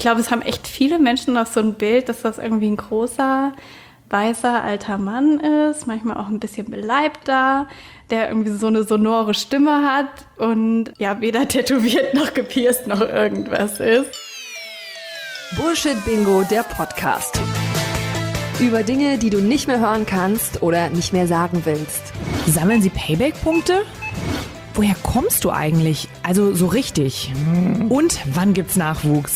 glaube, es haben echt viele Menschen noch so ein Bild, dass das irgendwie ein großer, weißer, alter Mann ist, manchmal auch ein bisschen beleibter, der irgendwie so eine sonore Stimme hat und ja, weder tätowiert noch gepierst noch irgendwas ist. Bullshit Bingo, der Podcast. Über Dinge, die du nicht mehr hören kannst oder nicht mehr sagen willst. Sammeln Sie Payback-Punkte? Woher kommst du eigentlich? Also so richtig. Und wann gibt's Nachwuchs?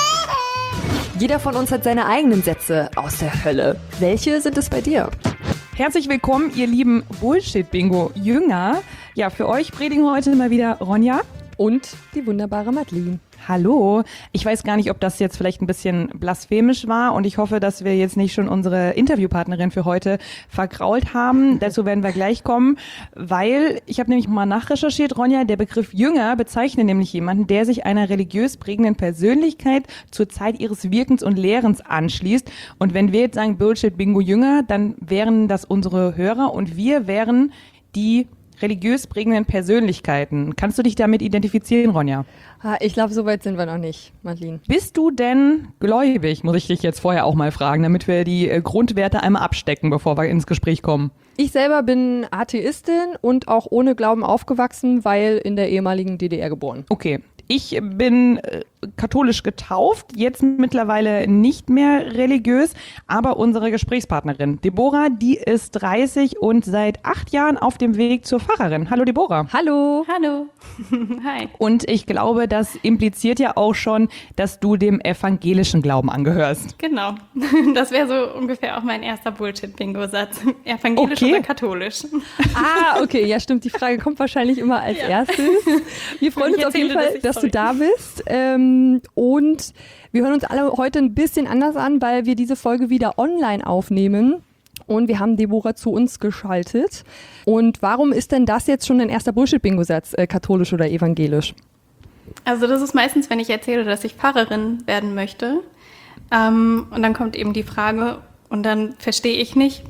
Jeder von uns hat seine eigenen Sätze aus der Hölle. Welche sind es bei dir? Herzlich willkommen, ihr lieben Bullshit-Bingo-Jünger. Ja, für euch predigen heute mal wieder Ronja. Und die wunderbare Madeline. Hallo. Ich weiß gar nicht, ob das jetzt vielleicht ein bisschen blasphemisch war und ich hoffe, dass wir jetzt nicht schon unsere Interviewpartnerin für heute vergrault haben. Dazu werden wir gleich kommen, weil ich habe nämlich mal nachrecherchiert, Ronja, der Begriff Jünger bezeichnet nämlich jemanden, der sich einer religiös prägenden Persönlichkeit zur Zeit ihres Wirkens und Lehrens anschließt. Und wenn wir jetzt sagen Bullshit-Bingo-Jünger, dann wären das unsere Hörer und wir wären die religiös prägenden Persönlichkeiten. Kannst du dich damit identifizieren, Ronja? Ich glaube, so weit sind wir noch nicht, Madeline. Bist du denn gläubig, muss ich dich jetzt vorher auch mal fragen, damit wir die Grundwerte einmal abstecken, bevor wir ins Gespräch kommen? Ich selber bin Atheistin und auch ohne Glauben aufgewachsen, weil in der ehemaligen DDR geboren. Okay. Ich bin katholisch getauft, jetzt mittlerweile nicht mehr religiös, aber unsere Gesprächspartnerin Deborah, die ist 30 und seit 8 Jahren auf dem Weg zur Pfarrerin. Hallo Deborah. Hallo. Hallo. Hi. Und ich glaube, das impliziert ja auch schon, dass du dem evangelischen Glauben angehörst. Genau. Das wäre so ungefähr auch mein erster Bullshit-Bingo-Satz. Evangelisch oder katholisch? Okay. Ja, stimmt. Die Frage kommt wahrscheinlich immer als erstes. Wir freuen uns auf jeden Fall, dass du da bist. Und wir hören uns alle heute ein bisschen anders an, weil wir diese Folge wieder online aufnehmen. Und wir haben Deborah zu uns geschaltet. Und warum ist denn das jetzt schon dein erster Bullshit-Bingo-Satz, katholisch oder evangelisch? Also das ist meistens, wenn ich erzähle, dass ich Pfarrerin werden möchte. Und dann kommt eben die Frage, und dann verstehe ich nicht,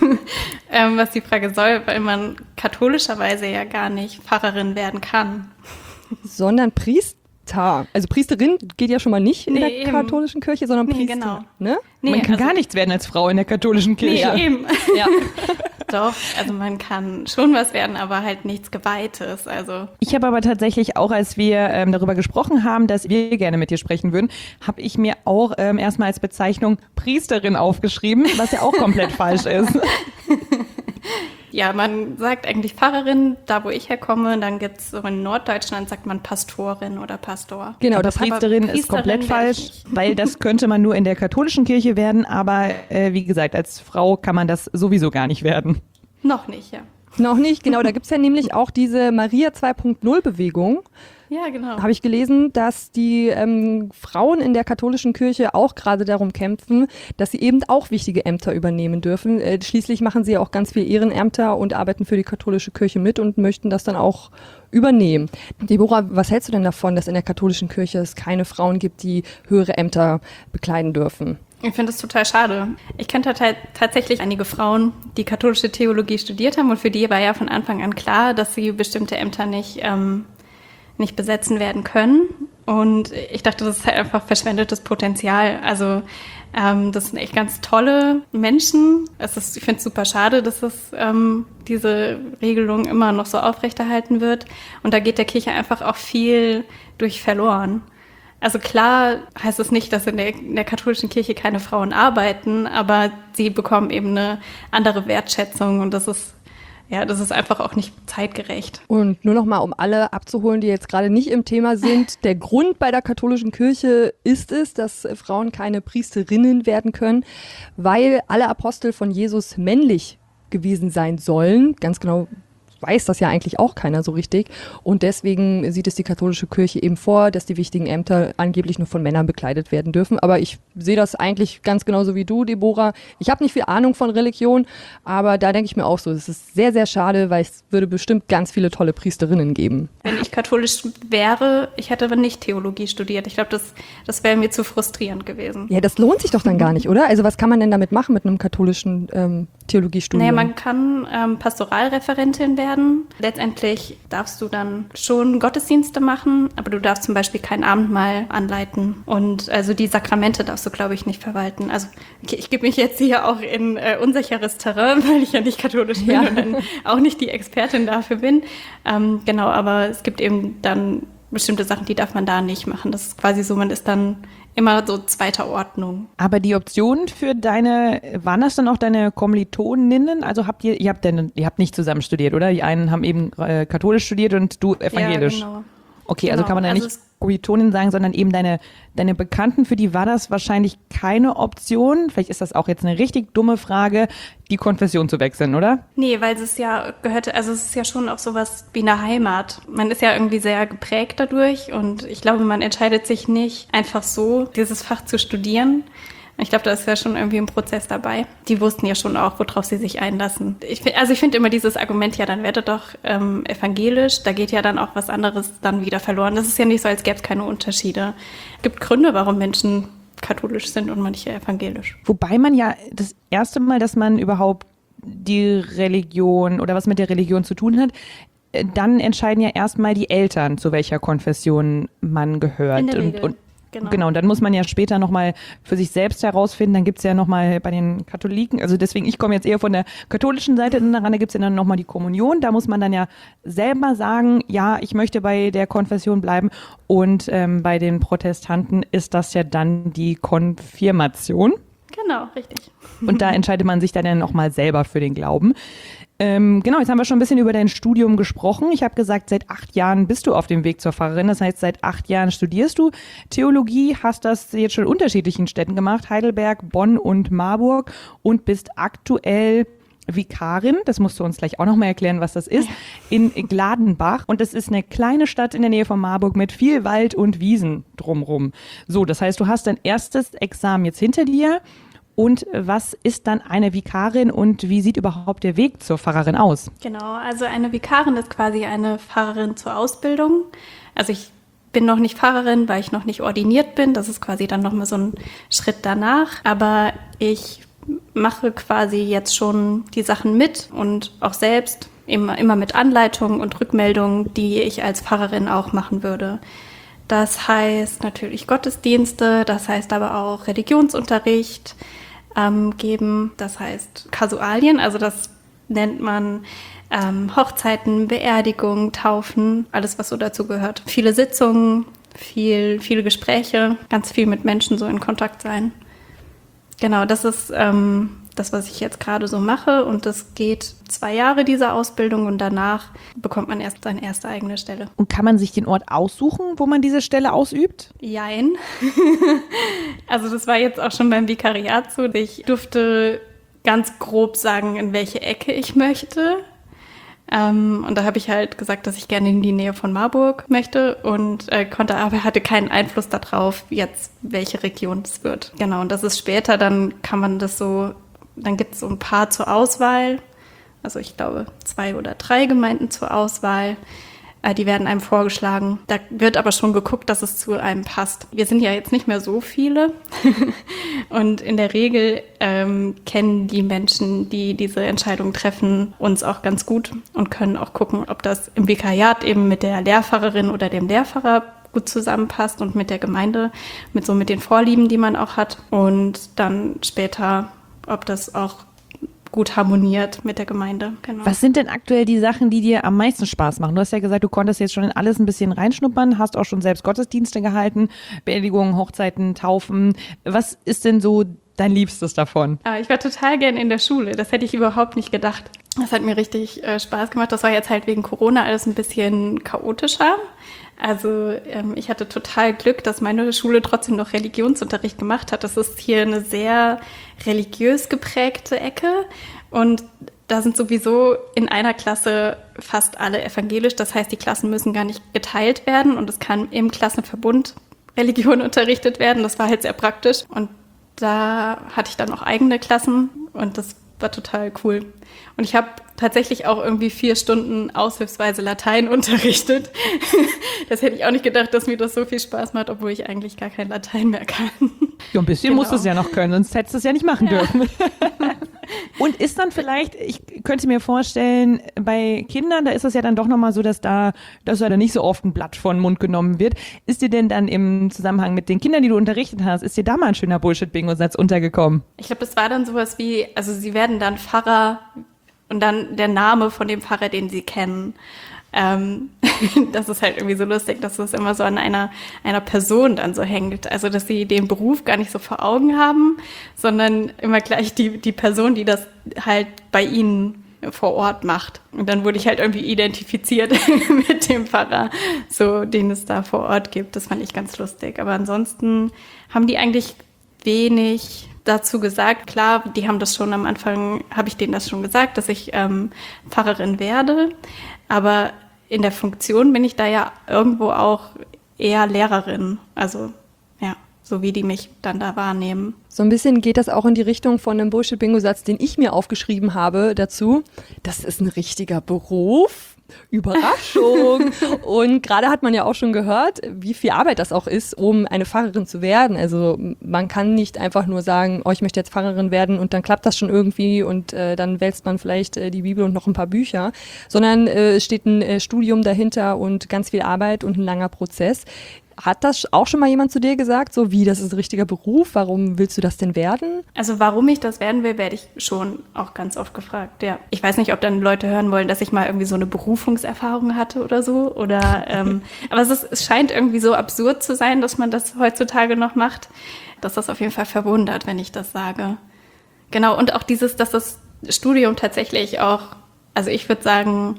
was die Frage soll, weil man katholischerweise ja gar nicht Pfarrerin werden kann. Sondern Priester. Also Priesterin geht ja schon mal nicht in der katholischen Kirche, sondern Priester. Genau. Ne? Man kann gar nichts werden als Frau in der katholischen Kirche. Nee, eben. Ja. Doch, also man kann schon was werden, aber halt nichts Geweihtes. Also Ich habe aber tatsächlich auch, als wir darüber gesprochen haben, dass wir gerne mit dir sprechen würden, habe ich mir auch erstmal als Bezeichnung Priesterin aufgeschrieben, was ja auch komplett falsch ist. ja, man sagt eigentlich Pfarrerin, da wo ich herkomme, dann gibt es so in Norddeutschland sagt man Pastorin oder Pastor. Genau, aber Priesterin ist komplett falsch, weil das könnte man nur in der katholischen Kirche werden, aber wie gesagt, als Frau kann man das sowieso gar nicht werden. Noch nicht, ja. Noch nicht, genau. Da gibt es ja nämlich auch diese Maria 2.0 Bewegung. Ja, genau. Habe ich gelesen, dass die Frauen in der katholischen Kirche auch gerade darum kämpfen, dass sie eben auch wichtige Ämter übernehmen dürfen. Schließlich machen sie ja auch ganz viel Ehrenämter und arbeiten für die katholische Kirche mit und möchten das dann auch übernehmen. Deborah, was hältst du denn davon, dass in der katholischen Kirche es keine Frauen gibt, die höhere Ämter bekleiden dürfen? Ich finde das total schade. Ich kenne tatsächlich einige Frauen, die katholische Theologie studiert haben und für die war ja von Anfang an klar, dass sie bestimmte Ämter nicht besetzen werden können. Und ich dachte, das ist halt einfach verschwendetes Potenzial. Also das sind echt ganz tolle Menschen. Ich finde es super schade, dass diese Regelung immer noch so aufrechterhalten wird. Und da geht der Kirche einfach auch viel durch verloren. Also klar heißt es nicht, dass in der katholischen Kirche keine Frauen arbeiten, aber sie bekommen eben eine andere Wertschätzung und das ist einfach auch nicht zeitgerecht. Und nur noch mal, um alle abzuholen, die jetzt gerade nicht im Thema sind, der Grund bei der katholischen Kirche ist es, dass Frauen keine Priesterinnen werden können, weil alle Apostel von Jesus männlich gewesen sein sollen. Ganz genau weiß das ja eigentlich auch keiner so richtig. Und deswegen sieht es die katholische Kirche eben vor, dass die wichtigen Ämter angeblich nur von Männern bekleidet werden dürfen. Aber ich sehe das eigentlich ganz genauso wie du, Deborah. Ich habe nicht viel Ahnung von Religion, aber da denke ich mir auch so, es ist sehr, sehr schade, weil es würde bestimmt ganz viele tolle Priesterinnen geben. Wenn ich katholisch wäre, ich hätte aber nicht Theologie studiert. Ich glaube, das wäre mir zu frustrierend gewesen. Ja, das lohnt sich doch dann gar nicht, oder? Also was kann man denn damit machen mit einem katholischen Theologiestudium? Naja, man kann Pastoralreferentin werden. Letztendlich darfst du dann schon Gottesdienste machen, aber du darfst zum Beispiel kein Abendmahl anleiten. Und also die Sakramente darfst du, glaube ich, nicht verwalten. Also ich gebe mich jetzt hier auch in unsicheres Terrain, weil ich ja nicht katholisch bin und dann auch nicht die Expertin dafür bin. Genau, aber es gibt eben dann bestimmte Sachen, die darf man da nicht machen. Das ist quasi so, man ist dann immer so zweiter Ordnung. Aber die Optionen für waren das dann auch deine Kommilitoninnen? Also ihr habt nicht zusammen studiert, oder? Die einen haben eben katholisch studiert und du evangelisch. Ja, genau. Okay, also kann man da nicht Kommilitonin sagen, sondern eben deine Bekannten, für die war das wahrscheinlich keine Option. Vielleicht ist das auch jetzt eine richtig dumme Frage, die Konfession zu wechseln, oder? Nee, weil es ja gehörte, also es ist ja schon auch sowas wie eine Heimat. Man ist ja irgendwie sehr geprägt dadurch und ich glaube, man entscheidet sich nicht einfach so, dieses Fach zu studieren. Ich glaube, da ist ja schon irgendwie ein Prozess dabei. Die wussten ja schon auch, worauf sie sich einlassen. Ich finde immer dieses Argument, ja, dann werdet doch evangelisch, da geht ja dann auch was anderes dann wieder verloren. Das ist ja nicht so, als gäbe es keine Unterschiede. Es gibt Gründe, warum Menschen katholisch sind und manche evangelisch. Wobei man ja das erste Mal, dass man überhaupt die Religion oder was mit der Religion zu tun hat, dann entscheiden ja erstmal die Eltern, zu welcher Konfession man gehört. In der Regel. Genau, und dann muss man ja später nochmal für sich selbst herausfinden, dann gibt's ja nochmal bei den Katholiken, also deswegen, ich komme jetzt eher von der katholischen Seite daran, da gibt's ja dann nochmal die Kommunion, da muss man dann ja selber sagen, ja, ich möchte bei der Konfession bleiben und bei den Protestanten ist das ja dann die Konfirmation. Genau, richtig. Und da entscheidet man sich dann ja nochmal selber für den Glauben. Genau, jetzt haben wir schon ein bisschen über dein Studium gesprochen. Ich habe gesagt, seit 8 Jahren bist du auf dem Weg zur Pfarrerin. Das heißt, seit 8 Jahren studierst du Theologie, hast das jetzt schon in unterschiedlichen Städten gemacht, Heidelberg, Bonn und Marburg und bist aktuell Vikarin, das musst du uns gleich auch nochmal erklären, was das ist, in Gladenbach. Und das ist eine kleine Stadt in der Nähe von Marburg mit viel Wald und Wiesen drumrum. So, das heißt, du hast dein erstes Examen jetzt hinter dir. Und was ist dann eine Vikarin und wie sieht überhaupt der Weg zur Pfarrerin aus? Genau, also eine Vikarin ist quasi eine Pfarrerin zur Ausbildung. Also ich bin noch nicht Pfarrerin, weil ich noch nicht ordiniert bin. Das ist quasi dann nochmal so ein Schritt danach. Aber ich mache quasi jetzt schon die Sachen mit und auch selbst immer mit Anleitungen und Rückmeldungen, die ich als Pfarrerin auch machen würde. Das heißt natürlich Gottesdienste, das heißt aber auch Religionsunterricht geben, das heißt Kasualien, also das nennt man Hochzeiten, Beerdigungen, Taufen, alles was so dazu gehört. Viele Sitzungen, viele Gespräche, ganz viel mit Menschen so in Kontakt sein. Genau, das ist das, was ich jetzt gerade so mache und das geht 2 Jahre, diese Ausbildung und danach bekommt man erst seine erste eigene Stelle. Und kann man sich den Ort aussuchen, wo man diese Stelle ausübt? Jein. Also das war jetzt auch schon beim Vikariat so. Ich durfte ganz grob sagen, in welche Ecke ich möchte. Und da habe ich halt gesagt, dass ich gerne in die Nähe von Marburg möchte und hatte keinen Einfluss darauf, jetzt welche Region es wird. Genau, und das ist später, dann kann man das so, dann gibt es so ein paar zur Auswahl. Also ich glaube 2 oder 3 Gemeinden zur Auswahl. Die werden einem vorgeschlagen. Da wird aber schon geguckt, dass es zu einem passt. Wir sind ja jetzt nicht mehr so viele. Und in der Regel kennen die Menschen, die diese Entscheidung treffen, uns auch ganz gut und können auch gucken, ob das im Vikariat eben mit der Lehrpfarrerin oder dem Lehrpfarrer gut zusammenpasst und mit der Gemeinde, mit den Vorlieben, die man auch hat. Und dann später, ob das auch gut harmoniert mit der Gemeinde. Genau. Was sind denn aktuell die Sachen, die dir am meisten Spaß machen? Du hast ja gesagt, du konntest jetzt schon in alles ein bisschen reinschnuppern, hast auch schon selbst Gottesdienste gehalten, Beerdigungen, Hochzeiten, Taufen. Was ist denn so dein Liebstes davon? Ich war total gern in der Schule. Das hätte ich überhaupt nicht gedacht. Das hat mir richtig Spaß gemacht. Das war jetzt halt wegen Corona alles ein bisschen chaotischer. Also ich hatte total Glück, dass meine Schule trotzdem noch Religionsunterricht gemacht hat. Das ist hier eine sehr religiös geprägte Ecke und da sind sowieso in einer Klasse fast alle evangelisch. Das heißt, die Klassen müssen gar nicht geteilt werden und es kann im Klassenverbund Religion unterrichtet werden. Das war halt sehr praktisch und da hatte ich dann auch eigene Klassen und das war total cool. Und ich habe tatsächlich auch irgendwie 4 Stunden aushilfsweise Latein unterrichtet. Das hätte ich auch nicht gedacht, dass mir das so viel Spaß macht, obwohl ich eigentlich gar kein Latein mehr kann. Ja, ein bisschen musst du es ja noch können, sonst hättest du es ja nicht machen dürfen. Und ist dann vielleicht, ich könnte mir vorstellen, bei Kindern, da ist es ja dann doch nochmal so, dass ja dann nicht so oft ein Blatt vor den Mund genommen wird. Ist dir denn dann im Zusammenhang mit den Kindern, die du unterrichtet hast, ist dir da mal ein schöner Bullshit-Bingo-Satz untergekommen? Ich glaube, das war dann sowas wie, also sie werden dann Pfarrer und dann der Name von dem Pfarrer, den sie kennen. Das ist halt irgendwie so lustig, dass das immer so an einer Person dann so hängt. Also, dass sie den Beruf gar nicht so vor Augen haben, sondern immer gleich die Person, die das halt bei ihnen vor Ort macht. Und dann wurde ich halt irgendwie identifiziert mit dem Pfarrer, so, den es da vor Ort gibt. Das fand ich ganz lustig. Aber ansonsten haben die eigentlich wenig dazu gesagt. Klar, die haben das schon am Anfang, habe ich denen das schon gesagt, dass ich Pfarrerin werde. Aber in der Funktion bin ich da ja irgendwo auch eher Lehrerin. Also, ja, so wie die mich dann da wahrnehmen. So ein bisschen geht das auch in die Richtung von einem Bullshit-Bingo-Satz, den ich mir aufgeschrieben habe dazu. Das ist ein richtiger Beruf. Überraschung! Und gerade hat man ja auch schon gehört, wie viel Arbeit das auch ist, um eine Pfarrerin zu werden. Also man kann nicht einfach nur sagen, oh, ich möchte jetzt Pfarrerin werden und dann klappt das schon irgendwie und dann wälzt man vielleicht die Bibel und noch ein paar Bücher, sondern es steht ein Studium dahinter und ganz viel Arbeit und ein langer Prozess. Hat das auch schon mal jemand zu dir gesagt, so wie, das ist ein richtiger Beruf, warum willst du das denn werden? Also warum ich das werden will, werde ich schon auch ganz oft gefragt, ja. Ich weiß nicht, ob dann Leute hören wollen, dass ich mal irgendwie so eine Berufungserfahrung hatte oder so, oder, aber es scheint irgendwie so absurd zu sein, dass man das heutzutage noch macht, dass das auf jeden Fall verwundert, wenn ich das sage. Genau, und auch dass das Studium tatsächlich auch, also ich würde sagen,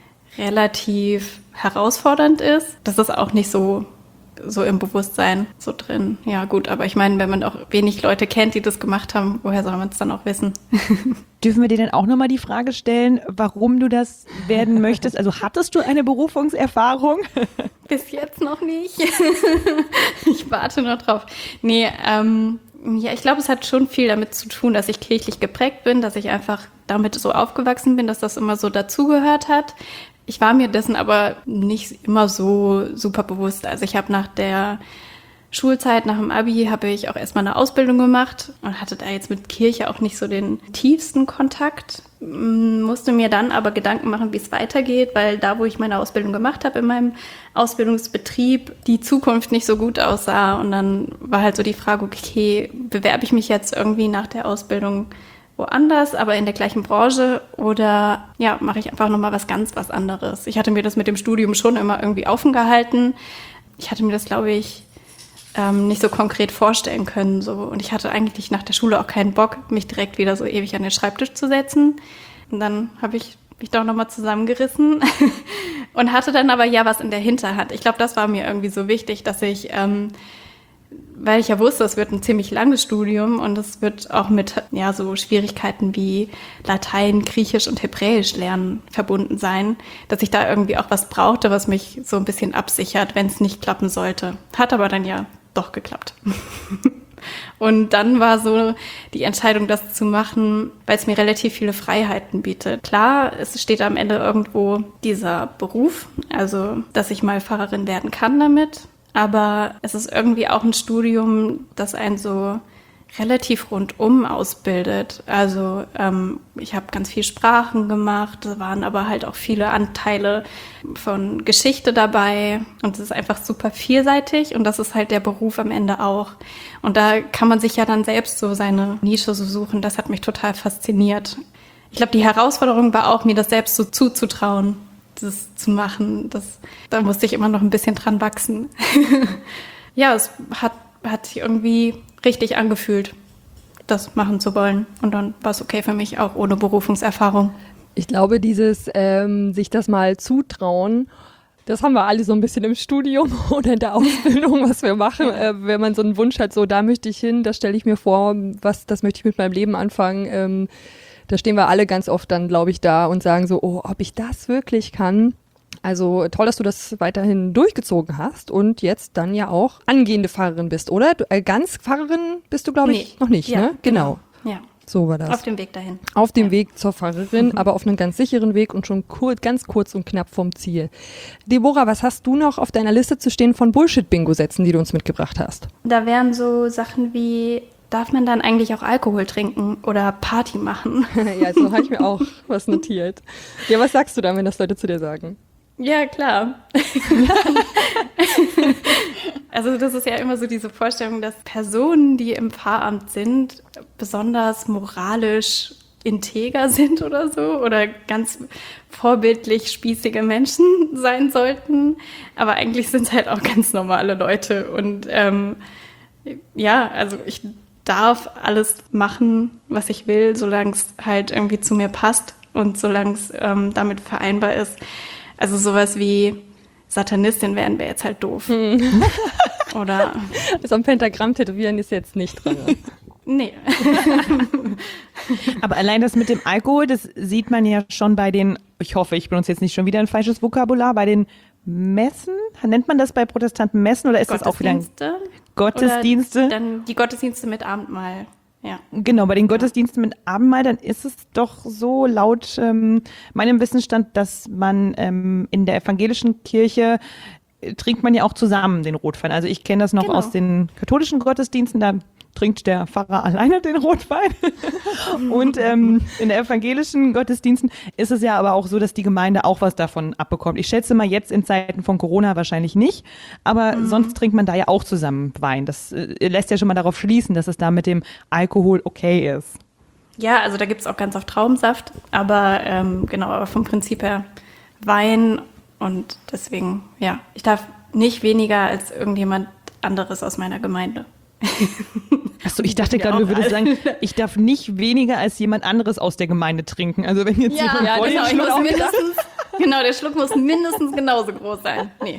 relativ herausfordernd ist. Das ist auch nicht so im Bewusstsein so drin. Ja gut, aber ich meine, wenn man auch wenig Leute kennt, die das gemacht haben, woher soll man es dann auch wissen? Dürfen wir dir denn auch nochmal die Frage stellen, warum du das werden möchtest? Also hattest du eine Berufungserfahrung? Bis jetzt noch nicht. Ich warte noch drauf. Nee, ja, ich glaube, es hat schon viel damit zu tun, dass ich kirchlich geprägt bin, dass ich einfach damit so aufgewachsen bin, dass das immer so dazugehört hat. Ich war mir dessen aber nicht immer so super bewusst. Also ich habe nach der Schulzeit, nach dem Abi, habe ich auch erstmal eine Ausbildung gemacht und hatte da jetzt mit Kirche auch nicht so den tiefsten Kontakt. Musste mir dann aber Gedanken machen, wie es weitergeht, weil da, wo ich meine Ausbildung gemacht habe, in meinem Ausbildungsbetrieb, die Zukunft nicht so gut aussah. Und dann war halt so die Frage, okay, bewerbe ich mich jetzt irgendwie nach der Ausbildung woanders, aber in der gleichen Branche, oder ja, mache ich einfach nochmal was anderes. Ich hatte mir das mit dem Studium schon immer irgendwie offen gehalten. Ich hatte mir das, glaube ich, nicht so konkret vorstellen können. So. Und ich hatte eigentlich nach der Schule auch keinen Bock, mich direkt wieder so ewig an den Schreibtisch zu setzen. Und dann habe ich mich doch nochmal zusammengerissen und hatte dann aber ja was in der Hinterhand. Ich glaube, das war mir irgendwie so wichtig, dass ich weil ich ja wusste, es wird ein ziemlich langes Studium und es wird auch mit ja so Schwierigkeiten wie Latein, Griechisch und Hebräisch lernen verbunden sein, dass ich da irgendwie auch was brauchte, was mich so ein bisschen absichert, wenn es nicht klappen sollte. Hat aber dann ja doch geklappt. Und dann war so die Entscheidung, das zu machen, weil es mir relativ viele Freiheiten bietet. Klar, es steht am Ende irgendwo dieser Beruf, also dass ich mal Pfarrerin werden kann damit. Aber es ist irgendwie auch ein Studium, das einen so relativ rundum ausbildet. Also ich habe ganz viel Sprachen gemacht, da waren aber halt auch viele Anteile von Geschichte dabei. Und es ist einfach super vielseitig und das ist halt der Beruf am Ende auch. Und da kann man sich ja dann selbst so seine Nische so suchen. Das hat mich total fasziniert. Ich glaube, die Herausforderung war auch, mir das selbst so zuzutrauen, das zu machen. Da musste ich immer noch ein bisschen dran wachsen. Ja, es hat sich irgendwie richtig angefühlt, das machen zu wollen. Und dann war es okay für mich, auch ohne Berufungserfahrung. Ich glaube, dieses sich das mal zutrauen, das haben wir alle so ein bisschen im Studium oder in der Ausbildung, was wir machen. Wenn man so einen Wunsch hat, so da möchte ich hin, das stelle ich mir vor, das möchte ich mit meinem Leben anfangen. Da stehen wir alle ganz oft dann, glaube ich, da und sagen so, oh, ob ich das wirklich kann. Also toll, dass du das weiterhin durchgezogen hast und jetzt dann ja auch angehende Pfarrerin bist, oder? Ganz Pfarrerin bist du, glaube ich, noch nicht, ja, ne? Genau. Ja. So war das. Auf dem Weg dahin. Auf dem Weg zur Pfarrerin, aber auf einem ganz sicheren Weg und schon ganz kurz und knapp vom Ziel. Deborah, was hast du noch auf deiner Liste zu stehen von Bullshit-Bingo-Sätzen, die du uns mitgebracht hast? Da wären so Sachen wie, darf man dann eigentlich auch Alkohol trinken oder Party machen? Ja, so habe ich mir auch was notiert. Ja, was sagst du dann, wenn das Leute zu dir sagen? Ja, klar. Also das ist ja immer so diese Vorstellung, dass Personen, die im Pfarramt sind, besonders moralisch integer sind oder so oder ganz vorbildlich spießige Menschen sein sollten. Aber eigentlich sind es halt auch ganz normale Leute. Und ja, also ich darf alles machen, was ich will, solange es halt irgendwie zu mir passt und solange es damit vereinbar ist. Also sowas wie Satanistin werden wäre jetzt halt doof. Oder Das am Pentagramm tätowieren ist jetzt nicht drin. nee. Aber allein das mit dem Alkohol, das sieht man ja schon bei den, ich hoffe, ich benutze jetzt nicht schon wieder ein falsches Vokabular, bei den Messen? Nennt man das bei Protestanten Messen oder ist das auch wieder ein Gottesdienste? Oder dann die Gottesdienste mit Abendmahl. Ja. Genau, bei den Gottesdiensten mit Abendmahl, dann ist es doch so laut meinem Wissensstand, dass man in der evangelischen Kirche trinkt man ja auch zusammen den Rotwein. Also ich kenne das noch aus den katholischen Gottesdiensten, da trinkt der Pfarrer alleine den Rotwein. Und in der evangelischen Gottesdiensten ist es ja aber auch so, dass die Gemeinde auch was davon abbekommt. Ich schätze mal jetzt in Zeiten von Corona wahrscheinlich nicht, aber sonst trinkt man da ja auch zusammen Wein. Das lässt ja schon mal darauf schließen, dass es da mit dem Alkohol okay ist. Ja, also da gibt es auch ganz oft Traubensaft, aber genau, aber vom Prinzip her Wein und deswegen, ja, ich darf nicht weniger als irgendjemand anderes aus meiner Gemeinde. Achso, ich dachte gerade, du würdest sagen, ich darf nicht weniger als jemand anderes aus der Gemeinde trinken. Also wenn jetzt jemand vor genau, den Schluck auch genau, der Schluck muss mindestens genauso groß sein. Nee.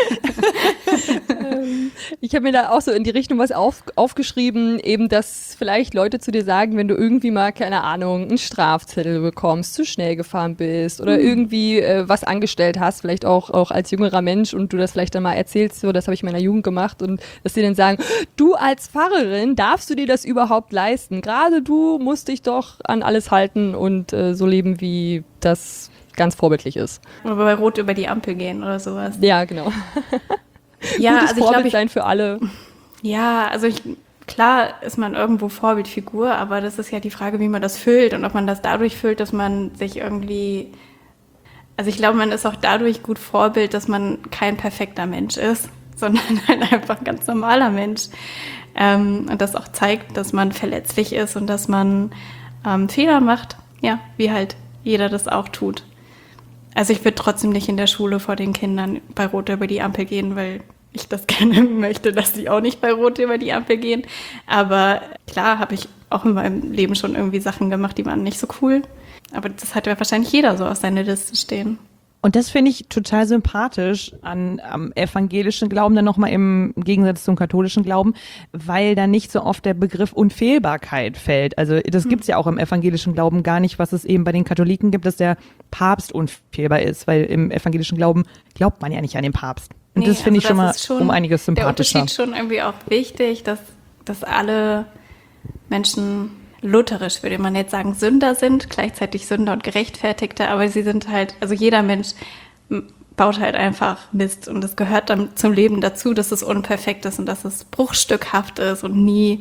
Ich habe mir da auch so in die Richtung was aufgeschrieben, eben, dass vielleicht Leute zu dir sagen, wenn du irgendwie mal, keine Ahnung, einen Strafzettel bekommst, zu schnell gefahren bist oder irgendwie was angestellt hast, vielleicht auch als jüngerer Mensch und du das vielleicht dann mal erzählst, so, das habe ich in meiner Jugend gemacht und dass die dann sagen, du als Pfarrerin, darfst du dir das überhaupt leisten? Gerade du musst dich doch an alles halten und so leben, wie das ganz vorbildlich ist. Oder bei Rot über die Ampel gehen oder sowas. Ja, genau. Ja, Gutes also ich Vorbild glaube, sein für alle. ja, also klar ist man irgendwo Vorbildfigur, aber das ist ja die Frage, wie man das füllt und ob man das dadurch füllt, dass man sich irgendwie, also ich glaube, man ist auch dadurch gut Vorbild, dass man kein perfekter Mensch ist, sondern halt einfach ein ganz normaler Mensch. Und das auch zeigt, dass man verletzlich ist und dass man Fehler macht, ja, wie halt jeder das auch tut. Also ich würde trotzdem nicht in der Schule vor den Kindern bei Rot über die Ampel gehen, weil ich das gerne möchte, dass die auch nicht bei Rot über die Ampel gehen. Aber klar habe ich auch in meinem Leben schon irgendwie Sachen gemacht, die waren nicht so cool. Aber das hat ja wahrscheinlich jeder so auf seiner Liste stehen. Und das finde ich total sympathisch am evangelischen Glauben, dann nochmal im Gegensatz zum katholischen Glauben, weil da nicht so oft der Begriff Unfehlbarkeit fällt. Also das gibt's ja auch im evangelischen Glauben gar nicht, was es eben bei den Katholiken gibt, dass der Papst unfehlbar ist, weil im evangelischen Glauben glaubt man ja nicht an den Papst. Und das finde ich schon mal um einiges sympathischer. Der Unterschied schon irgendwie auch wichtig, dass alle Menschen lutherisch, würde man jetzt sagen, Sünder sind, gleichzeitig Sünder und Gerechtfertigte, aber sie sind halt, also jeder Mensch baut halt einfach Mist und das gehört dann zum Leben dazu, dass es unperfekt ist und dass es bruchstückhaft ist und nie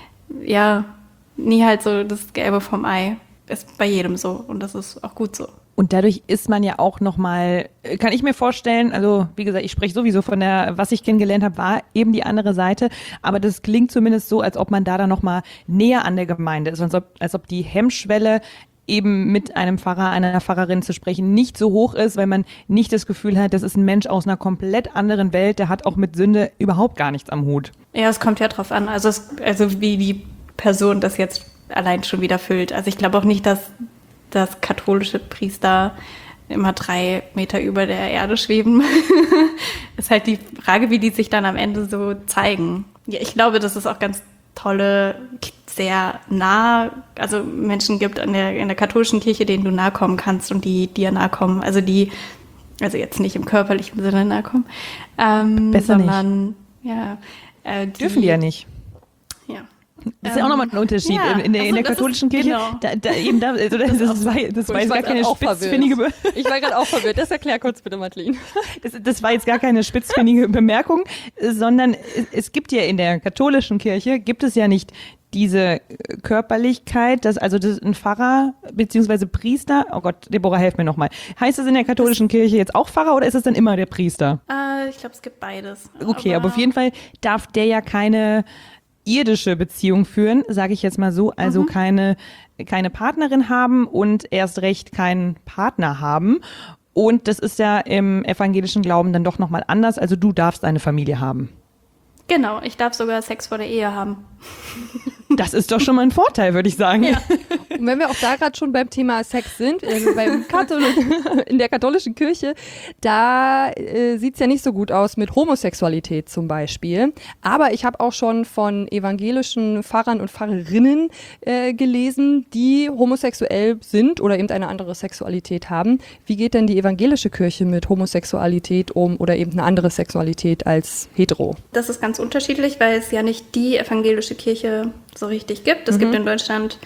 halt so das Gelbe vom Ei. Ist bei jedem so und das ist auch gut so. Und dadurch ist man ja auch nochmal, kann ich mir vorstellen, also wie gesagt, ich spreche sowieso von was ich kennengelernt habe, war eben die andere Seite, aber das klingt zumindest so, als ob man da dann nochmal näher an der Gemeinde ist, als ob die Hemmschwelle eben mit einem Pfarrer, einer Pfarrerin zu sprechen, nicht so hoch ist, weil man nicht das Gefühl hat, das ist ein Mensch aus einer komplett anderen Welt, der hat auch mit Sünde überhaupt gar nichts am Hut. Ja, es kommt ja drauf an, also wie die Person das jetzt allein schon wieder füllt. Also ich glaube auch nicht, dass katholische Priester immer 3 Meter über der Erde schweben. Ist halt die Frage, wie die sich dann am Ende so zeigen. Ja, ich glaube, dass es auch ganz tolle, sehr also Menschen gibt in der katholischen Kirche, denen du nahe kommen kannst und die dir nahe kommen. Also die Also jetzt nicht im körperlichen Sinne nahe kommen. Besser sondern, nicht. Ja, dürfen die ja nicht. Ja. Das ist ja auch nochmal ein Unterschied in der katholischen Kirche. Genau. Das war jetzt gar keine spitzfindige Ich war gerade auch verwirrt. Das erklär kurz bitte, Madeleine. Das war jetzt gar keine spitzfindige Bemerkung, sondern es gibt ja in der katholischen Kirche, gibt es ja nicht diese Körperlichkeit, dass ein Pfarrer bzw. Priester, oh Gott, Deborah, helf mir nochmal. Heißt es in der katholischen Kirche jetzt auch Pfarrer oder ist es dann immer der Priester? Ich glaube, es gibt beides. Okay, aber auf jeden Fall darf der ja keine irdische Beziehung führen, sage ich jetzt mal so, also keine Partnerin haben und erst recht keinen Partner haben. Und das ist ja im evangelischen Glauben dann doch nochmal anders, also du darfst eine Familie haben. Genau, ich darf sogar Sex vor der Ehe haben. Das ist doch schon mal ein Vorteil, würde ich sagen. Ja. Und wenn wir auch da gerade schon beim Thema Sex sind, also in der katholischen Kirche, da sieht's ja nicht so gut aus mit Homosexualität zum Beispiel. Aber ich habe auch schon von evangelischen Pfarrern und Pfarrerinnen gelesen, die homosexuell sind oder eben eine andere Sexualität haben. Wie geht denn die evangelische Kirche mit Homosexualität um oder eben eine andere Sexualität als hetero? Das ist ganz unterschiedlich, weil es ja nicht die evangelische Kirche so richtig gibt. Es gibt in Deutschland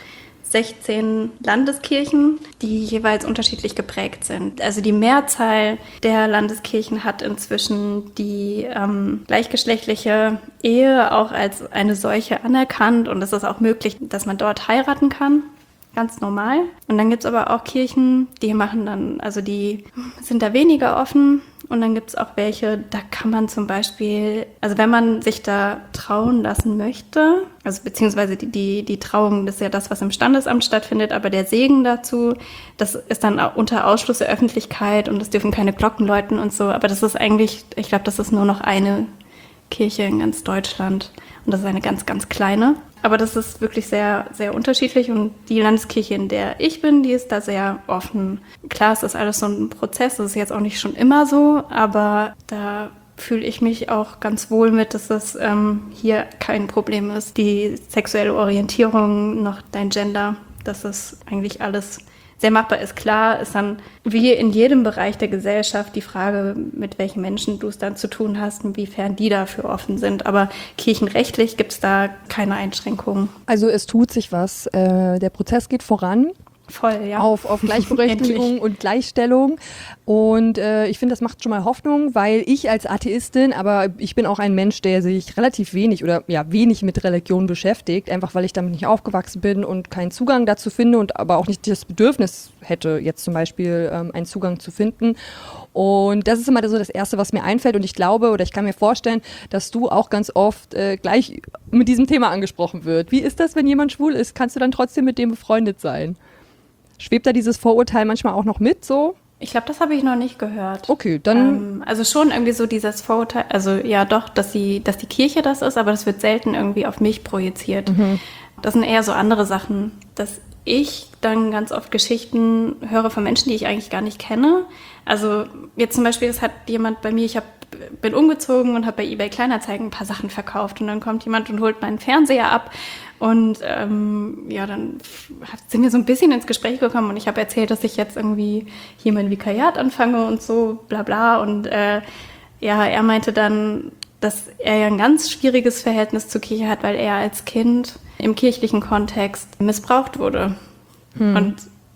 16 Landeskirchen, die jeweils unterschiedlich geprägt sind. Also die Mehrzahl der Landeskirchen hat inzwischen die gleichgeschlechtliche Ehe auch als eine solche anerkannt und es ist auch möglich, dass man dort heiraten kann. Ganz normal. Und dann gibt es aber auch Kirchen, die machen dann, also die sind da weniger offen. Und dann gibt es auch welche, da kann man zum Beispiel, also wenn man sich da trauen lassen möchte, also beziehungsweise die Trauung, das ist ja das, was im Standesamt stattfindet, aber der Segen dazu, das ist dann auch unter Ausschluss der Öffentlichkeit und es dürfen keine Glocken läuten und so. Aber das ist eigentlich, ich glaube, das ist nur noch eine Kirche in ganz Deutschland. Und das ist eine ganz, ganz kleine. Aber das ist wirklich sehr, sehr unterschiedlich und die Landeskirche, in der ich bin, die ist da sehr offen. Klar, es ist alles so ein Prozess, das ist jetzt auch nicht schon immer so, aber da fühle ich mich auch ganz wohl mit, dass das hier kein Problem ist. Die sexuelle Orientierung, noch dein Gender, das ist eigentlich alles sehr machbar ist. Klar ist dann wie in jedem Bereich der Gesellschaft die Frage, mit welchen Menschen du es dann zu tun hast, inwiefern die dafür offen sind. Aber kirchenrechtlich gibt es da keine Einschränkungen. Also es tut sich was. Der Prozess geht voran. Voll, ja. Auf Gleichberechtigung und Gleichstellung. Und ich finde, das macht schon mal Hoffnung, weil ich als Atheistin, aber ich bin auch ein Mensch, der sich relativ wenig mit Religion beschäftigt, einfach weil ich damit nicht aufgewachsen bin und keinen Zugang dazu finde und aber auch nicht das Bedürfnis hätte, jetzt zum Beispiel einen Zugang zu finden. Und das ist immer so das Erste, was mir einfällt. Und ich glaube oder ich kann mir vorstellen, dass du auch ganz oft gleich mit diesem Thema angesprochen wird. Wie ist das, wenn jemand schwul ist? Kannst du dann trotzdem mit dem befreundet sein? Schwebt da dieses Vorurteil manchmal auch noch mit so? Ich glaube, das habe ich noch nicht gehört. Okay, dann... also schon irgendwie so dieses Vorurteil, also ja doch, dass die Kirche das ist, aber das wird selten irgendwie auf mich projiziert. Das sind eher so andere Sachen, dass ich dann ganz oft Geschichten höre von Menschen, die ich eigentlich gar nicht kenne. Also jetzt zum Beispiel, das hat jemand bei mir, bin umgezogen und habe bei eBay Kleinanzeigen ein paar Sachen verkauft und dann kommt jemand und holt meinen Fernseher ab und dann sind wir so ein bisschen ins Gespräch gekommen und ich habe erzählt, dass ich jetzt irgendwie hier mein Vikariat anfange und so bla bla und er meinte dann, dass er ja ein ganz schwieriges Verhältnis zur Kirche hat, weil er als Kind im kirchlichen Kontext missbraucht wurde. Und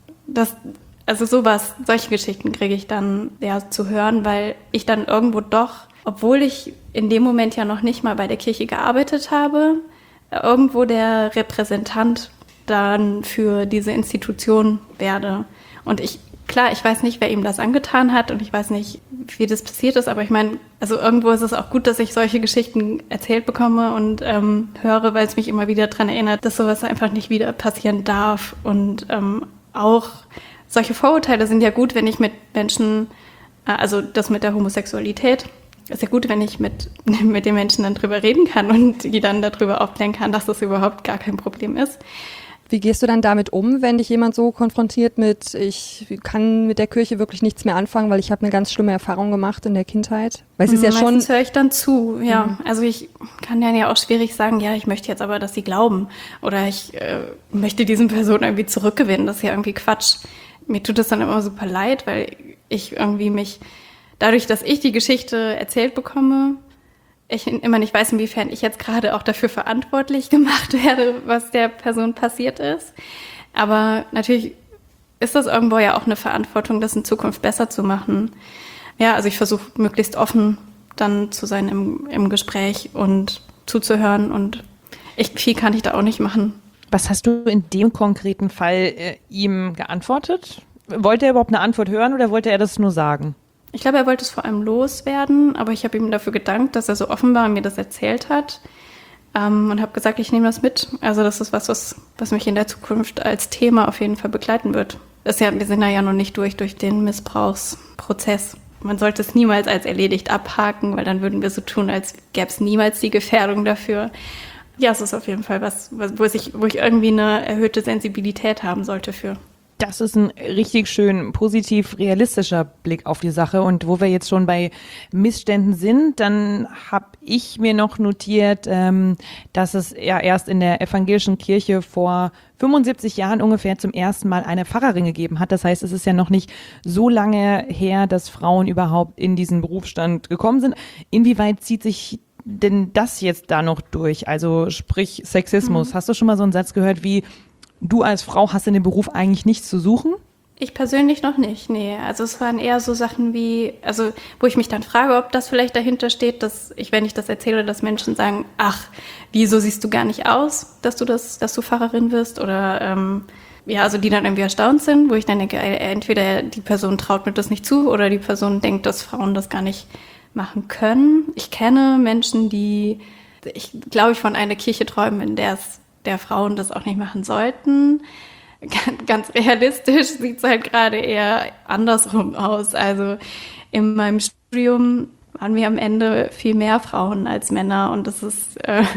solche Geschichten kriege ich dann ja zu hören, weil ich dann irgendwo doch, obwohl ich in dem Moment ja noch nicht mal bei der Kirche gearbeitet habe, irgendwo der Repräsentant dann für diese Institution werde. Und ich weiß nicht, wer ihm das angetan hat und ich weiß nicht, wie das passiert ist, aber ich meine, also irgendwo ist es auch gut, dass ich solche Geschichten erzählt bekomme und höre, weil es mich immer wieder daran erinnert, dass sowas einfach nicht wieder passieren darf. Und auch solche Vorurteile sind ja gut, wenn ich mit Menschen, also das mit der Homosexualität, ist ja gut, wenn ich mit den Menschen dann drüber reden kann und die dann darüber aufklären kann, dass das überhaupt gar kein Problem ist. Wie gehst du dann damit um, wenn dich jemand so konfrontiert mit, ich kann mit der Kirche wirklich nichts mehr anfangen, weil ich habe eine ganz schlimme Erfahrung gemacht in der Kindheit? Weil es ist ja meistens höre ich dann zu, ja. Also ich kann dann ja auch schwierig sagen, ja, ich möchte jetzt aber, dass sie glauben oder ich möchte diesen Person irgendwie zurückgewinnen. Das ist ja irgendwie Quatsch. Mir tut das dann immer super leid, weil ich irgendwie mich dadurch, dass ich die Geschichte erzählt bekomme, ich immer nicht weiß, inwiefern ich jetzt gerade auch dafür verantwortlich gemacht werde, was der Person passiert ist. Aber natürlich ist das irgendwo ja auch eine Verantwortung, das in Zukunft besser zu machen. Ja, also ich versuche möglichst offen dann zu sein im Gespräch und zuzuhören und viel kann ich da auch nicht machen. Was hast du in dem konkreten Fall ihm geantwortet? Wollte er überhaupt eine Antwort hören oder wollte er das nur sagen? Ich glaube, er wollte es vor allem loswerden, aber ich habe ihm dafür gedankt, dass er so offen war und mir das erzählt hat. Und habe gesagt, ich nehme das mit. Also das ist was mich in der Zukunft als Thema auf jeden Fall begleiten wird. Wir sind ja noch nicht durch den Missbrauchsprozess. Man sollte es niemals als erledigt abhaken, weil dann würden wir so tun, als gäbe es niemals die Gefährdung dafür. Ja, es ist auf jeden Fall wo ich irgendwie eine erhöhte Sensibilität haben sollte für. Das ist ein richtig schön positiv realistischer Blick auf die Sache. Und wo wir jetzt schon bei Missständen sind, dann habe ich mir noch notiert, dass es ja erst in der evangelischen Kirche vor 75 Jahren ungefähr zum ersten Mal eine Pfarrerin gegeben hat. Das heißt, es ist ja noch nicht so lange her, dass Frauen überhaupt in diesen Berufsstand gekommen sind. Inwieweit zieht sich denn das jetzt da noch durch? Also sprich Sexismus. Hast du schon mal so einen Satz gehört wie: Du als Frau hast in dem Beruf eigentlich nichts zu suchen? Ich persönlich noch nicht, nee. Also es waren eher so Sachen wie, wo ich mich dann frage, ob das vielleicht dahinter steht, wenn ich das erzähle, dass Menschen sagen, ach, wieso siehst du gar nicht aus, dass du Pfarrerin wirst? Oder also die dann irgendwie erstaunt sind, wo ich dann denke, entweder die Person traut mir das nicht zu oder die Person denkt, dass Frauen das gar nicht machen können. Ich kenne Menschen, die, von einer Kirche träumen, in der Frauen das auch nicht machen sollten. Ganz realistisch sieht es halt gerade eher andersrum aus. Also in meinem Studium waren wir am Ende viel mehr Frauen als Männer und das ist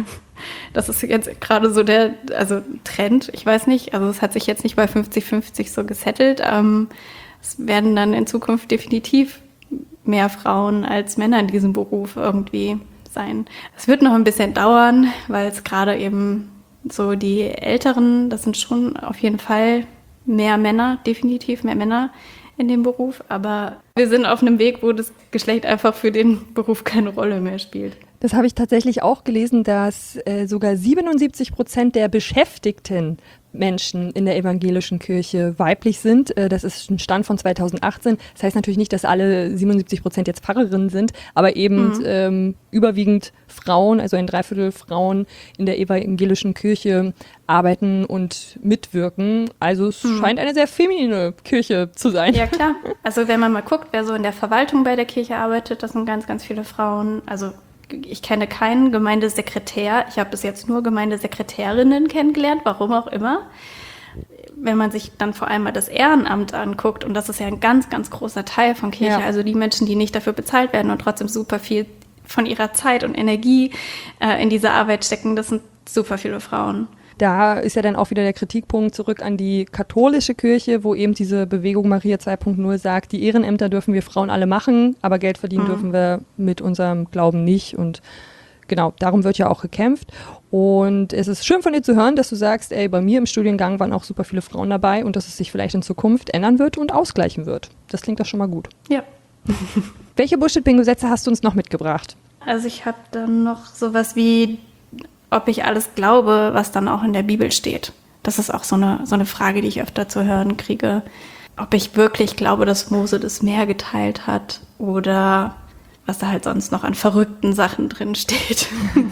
jetzt gerade so der Trend. Ich weiß nicht, also es hat sich jetzt nicht bei 50-50 so gesettelt. Es werden dann in Zukunft definitiv mehr Frauen als Männer in diesem Beruf irgendwie sein. Es wird noch ein bisschen dauern, weil es gerade eben so die Älteren, das sind schon auf jeden Fall mehr Männer, definitiv mehr Männer in dem Beruf. Aber wir sind auf einem Weg, wo das Geschlecht einfach für den Beruf keine Rolle mehr spielt. Das habe ich tatsächlich auch gelesen, dass sogar 77% der beschäftigten Menschen in der evangelischen Kirche weiblich sind. Das ist ein Stand von 2018. Das heißt natürlich nicht, dass alle 77% jetzt Pfarrerinnen sind, aber eben überwiegend Frauen, also ein Dreiviertel Frauen in der evangelischen Kirche arbeiten und mitwirken. Also es scheint eine sehr feminine Kirche zu sein. Ja, klar. Also wenn man mal guckt, wer so in der Verwaltung bei der Kirche arbeitet, das sind ganz, ganz viele Frauen. Also ich kenne keinen Gemeindesekretär. Ich habe bis jetzt nur Gemeindesekretärinnen kennengelernt, warum auch immer. Wenn man sich dann vor allem mal das Ehrenamt anguckt, und das ist ja ein ganz, ganz großer Teil von Kirche, also die Menschen, die nicht dafür bezahlt werden und trotzdem super viel von ihrer Zeit und Energie in diese Arbeit stecken, das sind super viele Frauen. Da ist ja dann auch wieder der Kritikpunkt zurück an die katholische Kirche, wo eben diese Bewegung Maria 2.0 sagt, die Ehrenämter dürfen wir Frauen alle machen, aber Geld verdienen dürfen wir mit unserem Glauben nicht. Und genau, darum wird ja auch gekämpft. Und es ist schön von dir zu hören, dass du sagst, bei mir im Studiengang waren auch super viele Frauen dabei und dass es sich vielleicht in Zukunft ändern wird und ausgleichen wird. Das klingt doch schon mal gut. Ja. Welche Bullshit-Bingo-Sätze hast du uns noch mitgebracht? Also ich habe dann noch sowas wie, ob ich alles glaube, was dann auch in der Bibel steht. Das ist auch so eine Frage, die ich öfter zu hören kriege. Ob ich wirklich glaube, dass Mose das Meer geteilt hat oder was da halt sonst noch an verrückten Sachen drin steht.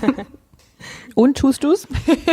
Und tust du's?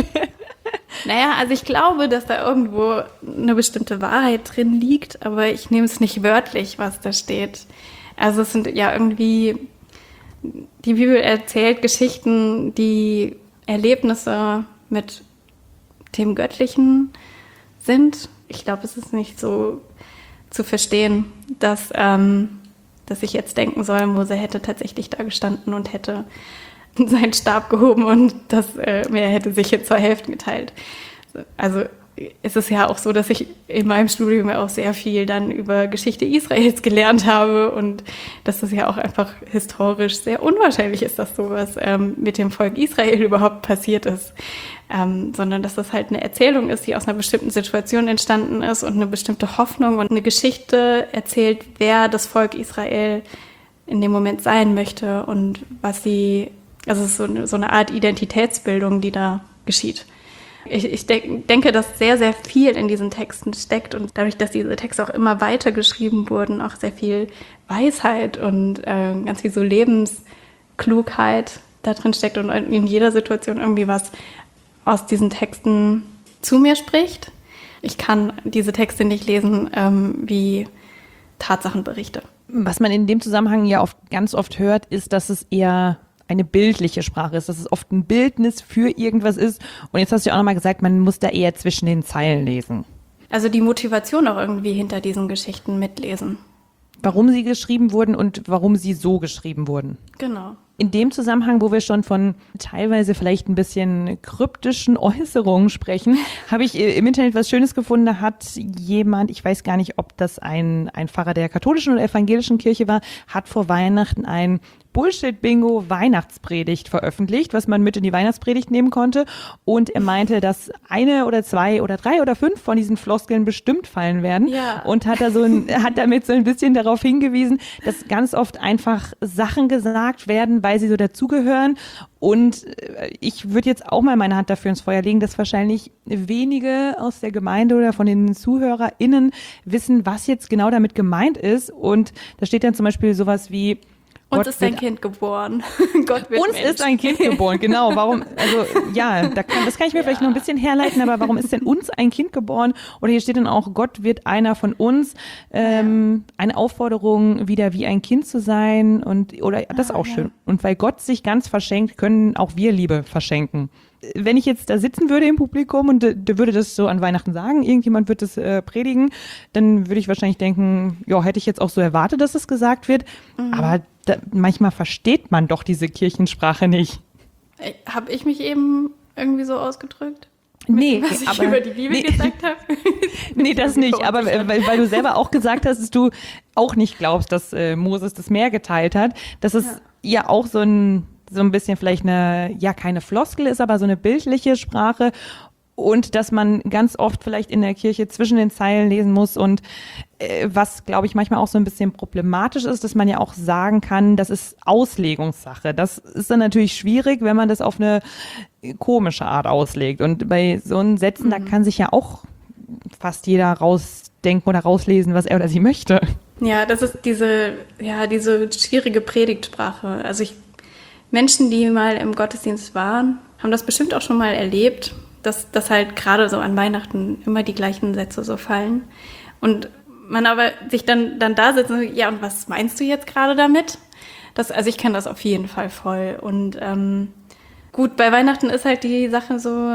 Naja, also ich glaube, dass da irgendwo eine bestimmte Wahrheit drin liegt, aber ich nehme es nicht wörtlich, was da steht. Also es sind ja irgendwie, die Bibel erzählt Geschichten, die Erlebnisse mit dem Göttlichen sind. Ich glaube, es ist nicht so zu verstehen, dass ich jetzt denken soll, Mose hätte tatsächlich da gestanden und hätte seinen Stab gehoben und das Meer hätte sich jetzt zur Hälfte geteilt. Also es ist ja auch so, dass ich in meinem Studium ja auch sehr viel dann über Geschichte Israels gelernt habe und dass es ja auch einfach historisch sehr unwahrscheinlich ist, dass sowas mit dem Volk Israel überhaupt passiert ist, sondern dass das halt eine Erzählung ist, die aus einer bestimmten Situation entstanden ist und eine bestimmte Hoffnung und eine Geschichte erzählt, wer das Volk Israel in dem Moment sein möchte und was sie, also es ist so eine Art Identitätsbildung, die da geschieht. Ich denke, dass sehr, sehr viel in diesen Texten steckt und dadurch, dass diese Texte auch immer weiter geschrieben wurden, auch sehr viel Weisheit und ganz viel so Lebensklugheit da drin steckt und in jeder Situation irgendwie was aus diesen Texten zu mir spricht. Ich kann diese Texte nicht lesen wie Tatsachenberichte. Was man in dem Zusammenhang ja ganz oft hört, ist, dass es eher eine bildliche Sprache ist, dass es oft ein Bildnis für irgendwas ist. Und jetzt hast du ja auch nochmal gesagt, man muss da eher zwischen den Zeilen lesen. Also die Motivation auch irgendwie hinter diesen Geschichten mitlesen. Warum sie geschrieben wurden und warum sie so geschrieben wurden. Genau. In dem Zusammenhang, wo wir schon von teilweise vielleicht ein bisschen kryptischen Äußerungen sprechen, habe ich im Internet was Schönes gefunden. Da hat jemand, ich weiß gar nicht, ob das ein Pfarrer der katholischen oder evangelischen Kirche war, hat vor Weihnachten ein Bullshit-Bingo-Weihnachtspredigt veröffentlicht, was man mit in die Weihnachtspredigt nehmen konnte. Und er meinte, dass 1 oder 2 oder 3 oder 5 von diesen Floskeln bestimmt fallen werden. Ja. Und hat damit so ein bisschen darauf hingewiesen, dass ganz oft einfach Sachen gesagt werden, weil sie so dazugehören. Und ich würde jetzt auch mal meine Hand dafür ins Feuer legen, dass wahrscheinlich wenige aus der Gemeinde oder von den ZuhörerInnen wissen, was jetzt genau damit gemeint ist. Und da steht dann zum Beispiel sowas wie: Uns ist ein Kind geboren. Gott wird Uns Mensch. ist ein Kind geboren, genau. Warum, also ja, das kann ich mir vielleicht noch ein bisschen herleiten, aber warum ist denn uns ein Kind geboren? Oder hier steht dann auch, Gott wird einer von uns. Eine Aufforderung, wieder wie ein Kind zu sein. Oder das ist auch schön. Und weil Gott sich ganz verschenkt, können auch wir Liebe verschenken. Wenn ich jetzt da sitzen würde im Publikum und der würde das so an Weihnachten sagen, irgendjemand wird das predigen, dann würde ich wahrscheinlich denken, ja, hätte ich jetzt auch so erwartet, dass es gesagt wird. Aber manchmal versteht man doch diese Kirchensprache nicht. Habe ich mich eben irgendwie so ausgedrückt? Nee, was ich aber, über die Bibel gesagt habe? Nee, das nicht. Aber weil du selber auch gesagt hast, dass du auch nicht glaubst, dass Moses das Meer geteilt hat, dass es ja auch so ein bisschen vielleicht keine Floskel ist, aber so eine bildliche Sprache und dass man ganz oft vielleicht in der Kirche zwischen den Zeilen lesen muss und was, glaube ich, manchmal auch so ein bisschen problematisch ist, dass man ja auch sagen kann, das ist Auslegungssache. Das ist dann natürlich schwierig, wenn man das auf eine komische Art auslegt. Und bei so einen Sätzen, da kann sich ja auch fast jeder rausdenken oder rauslesen, was er oder sie möchte. Ja, das ist diese schwierige Predigtsprache. Also Menschen, die mal im Gottesdienst waren, haben das bestimmt auch schon mal erlebt, dass halt gerade so an Weihnachten immer die gleichen Sätze so fallen. Und man aber sich dann da sitzt und ja, und was meinst du jetzt gerade damit? Also ich kenne das auf jeden Fall voll. Und gut, bei Weihnachten ist halt die Sache so,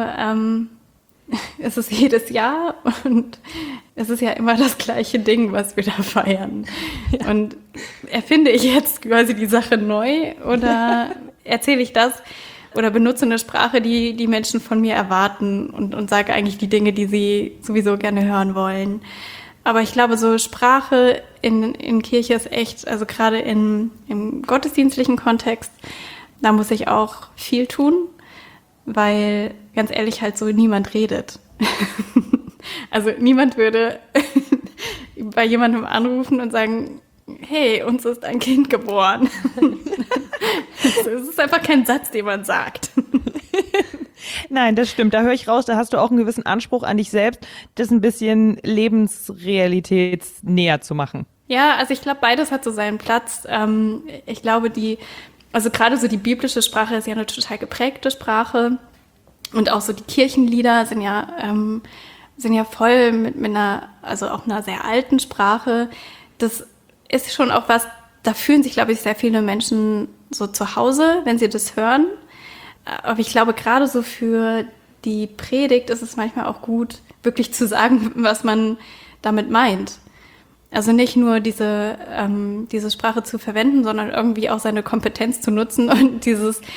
es ist jedes Jahr und es ist ja immer das gleiche Ding, was wir da feiern. Ja. Und erfinde ich jetzt quasi die Sache neu oder erzähle ich das oder benutze eine Sprache, die Menschen von mir erwarten und sage eigentlich die Dinge, die sie sowieso gerne hören wollen. Aber ich glaube, so Sprache in Kirche ist echt, also gerade im gottesdienstlichen Kontext, da muss ich auch viel tun, weil ganz ehrlich halt so niemand redet. Also niemand würde bei jemandem anrufen und sagen, hey, uns ist ein Kind geboren. Es ist einfach kein Satz, den man sagt. Nein, das stimmt. Da höre ich raus, da hast du auch einen gewissen Anspruch an dich selbst, das ein bisschen lebensrealitätsnäher zu machen. Ja, also ich glaube, beides hat so seinen Platz. Ich glaube, also gerade so die biblische Sprache ist ja eine total geprägte Sprache. Und auch so die Kirchenlieder sind ja voll mit einer sehr alten Sprache. Das ist schon auch was, da fühlen sich, glaube ich, sehr viele Menschen so zu Hause, wenn sie das hören. Aber ich glaube, gerade so für die Predigt ist es manchmal auch gut, wirklich zu sagen, was man damit meint. Also nicht nur diese Sprache zu verwenden, sondern irgendwie auch seine Kompetenz zu nutzen und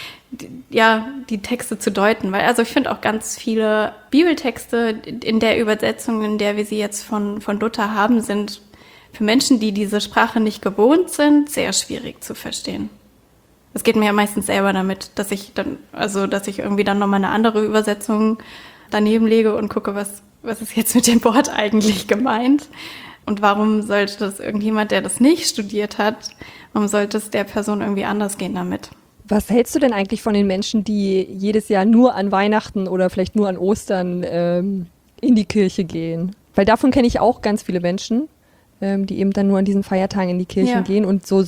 die Texte zu deuten. Weil, also ich finde auch ganz viele Bibeltexte in der Übersetzung, in der wir sie jetzt von Luther haben, sind für Menschen, die diese Sprache nicht gewohnt sind, sehr schwierig zu verstehen. Es geht mir ja meistens selber damit, dass ich irgendwie dann nochmal eine andere Übersetzung daneben lege und gucke, was ist jetzt mit dem Wort eigentlich gemeint. Und warum sollte das irgendjemand, der das nicht studiert hat, warum sollte es der Person irgendwie anders gehen damit? Was hältst du denn eigentlich von den Menschen, die jedes Jahr nur an Weihnachten oder vielleicht nur an Ostern in die Kirche gehen? Weil davon kenne ich auch ganz viele Menschen, die eben dann nur an diesen Feiertagen in die Kirchen gehen. Und so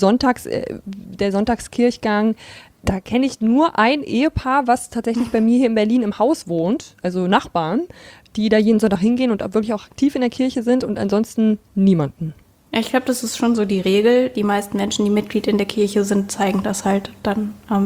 der Sonntagskirchgang, da kenne ich nur ein Ehepaar, was tatsächlich bei mir hier in Berlin im Haus wohnt, also Nachbarn, die da jeden Sonntag hingehen und wirklich auch aktiv in der Kirche sind und ansonsten niemanden. Ja, ich glaube, das ist schon so die Regel. Die meisten Menschen, die Mitglied in der Kirche sind, zeigen das halt dann am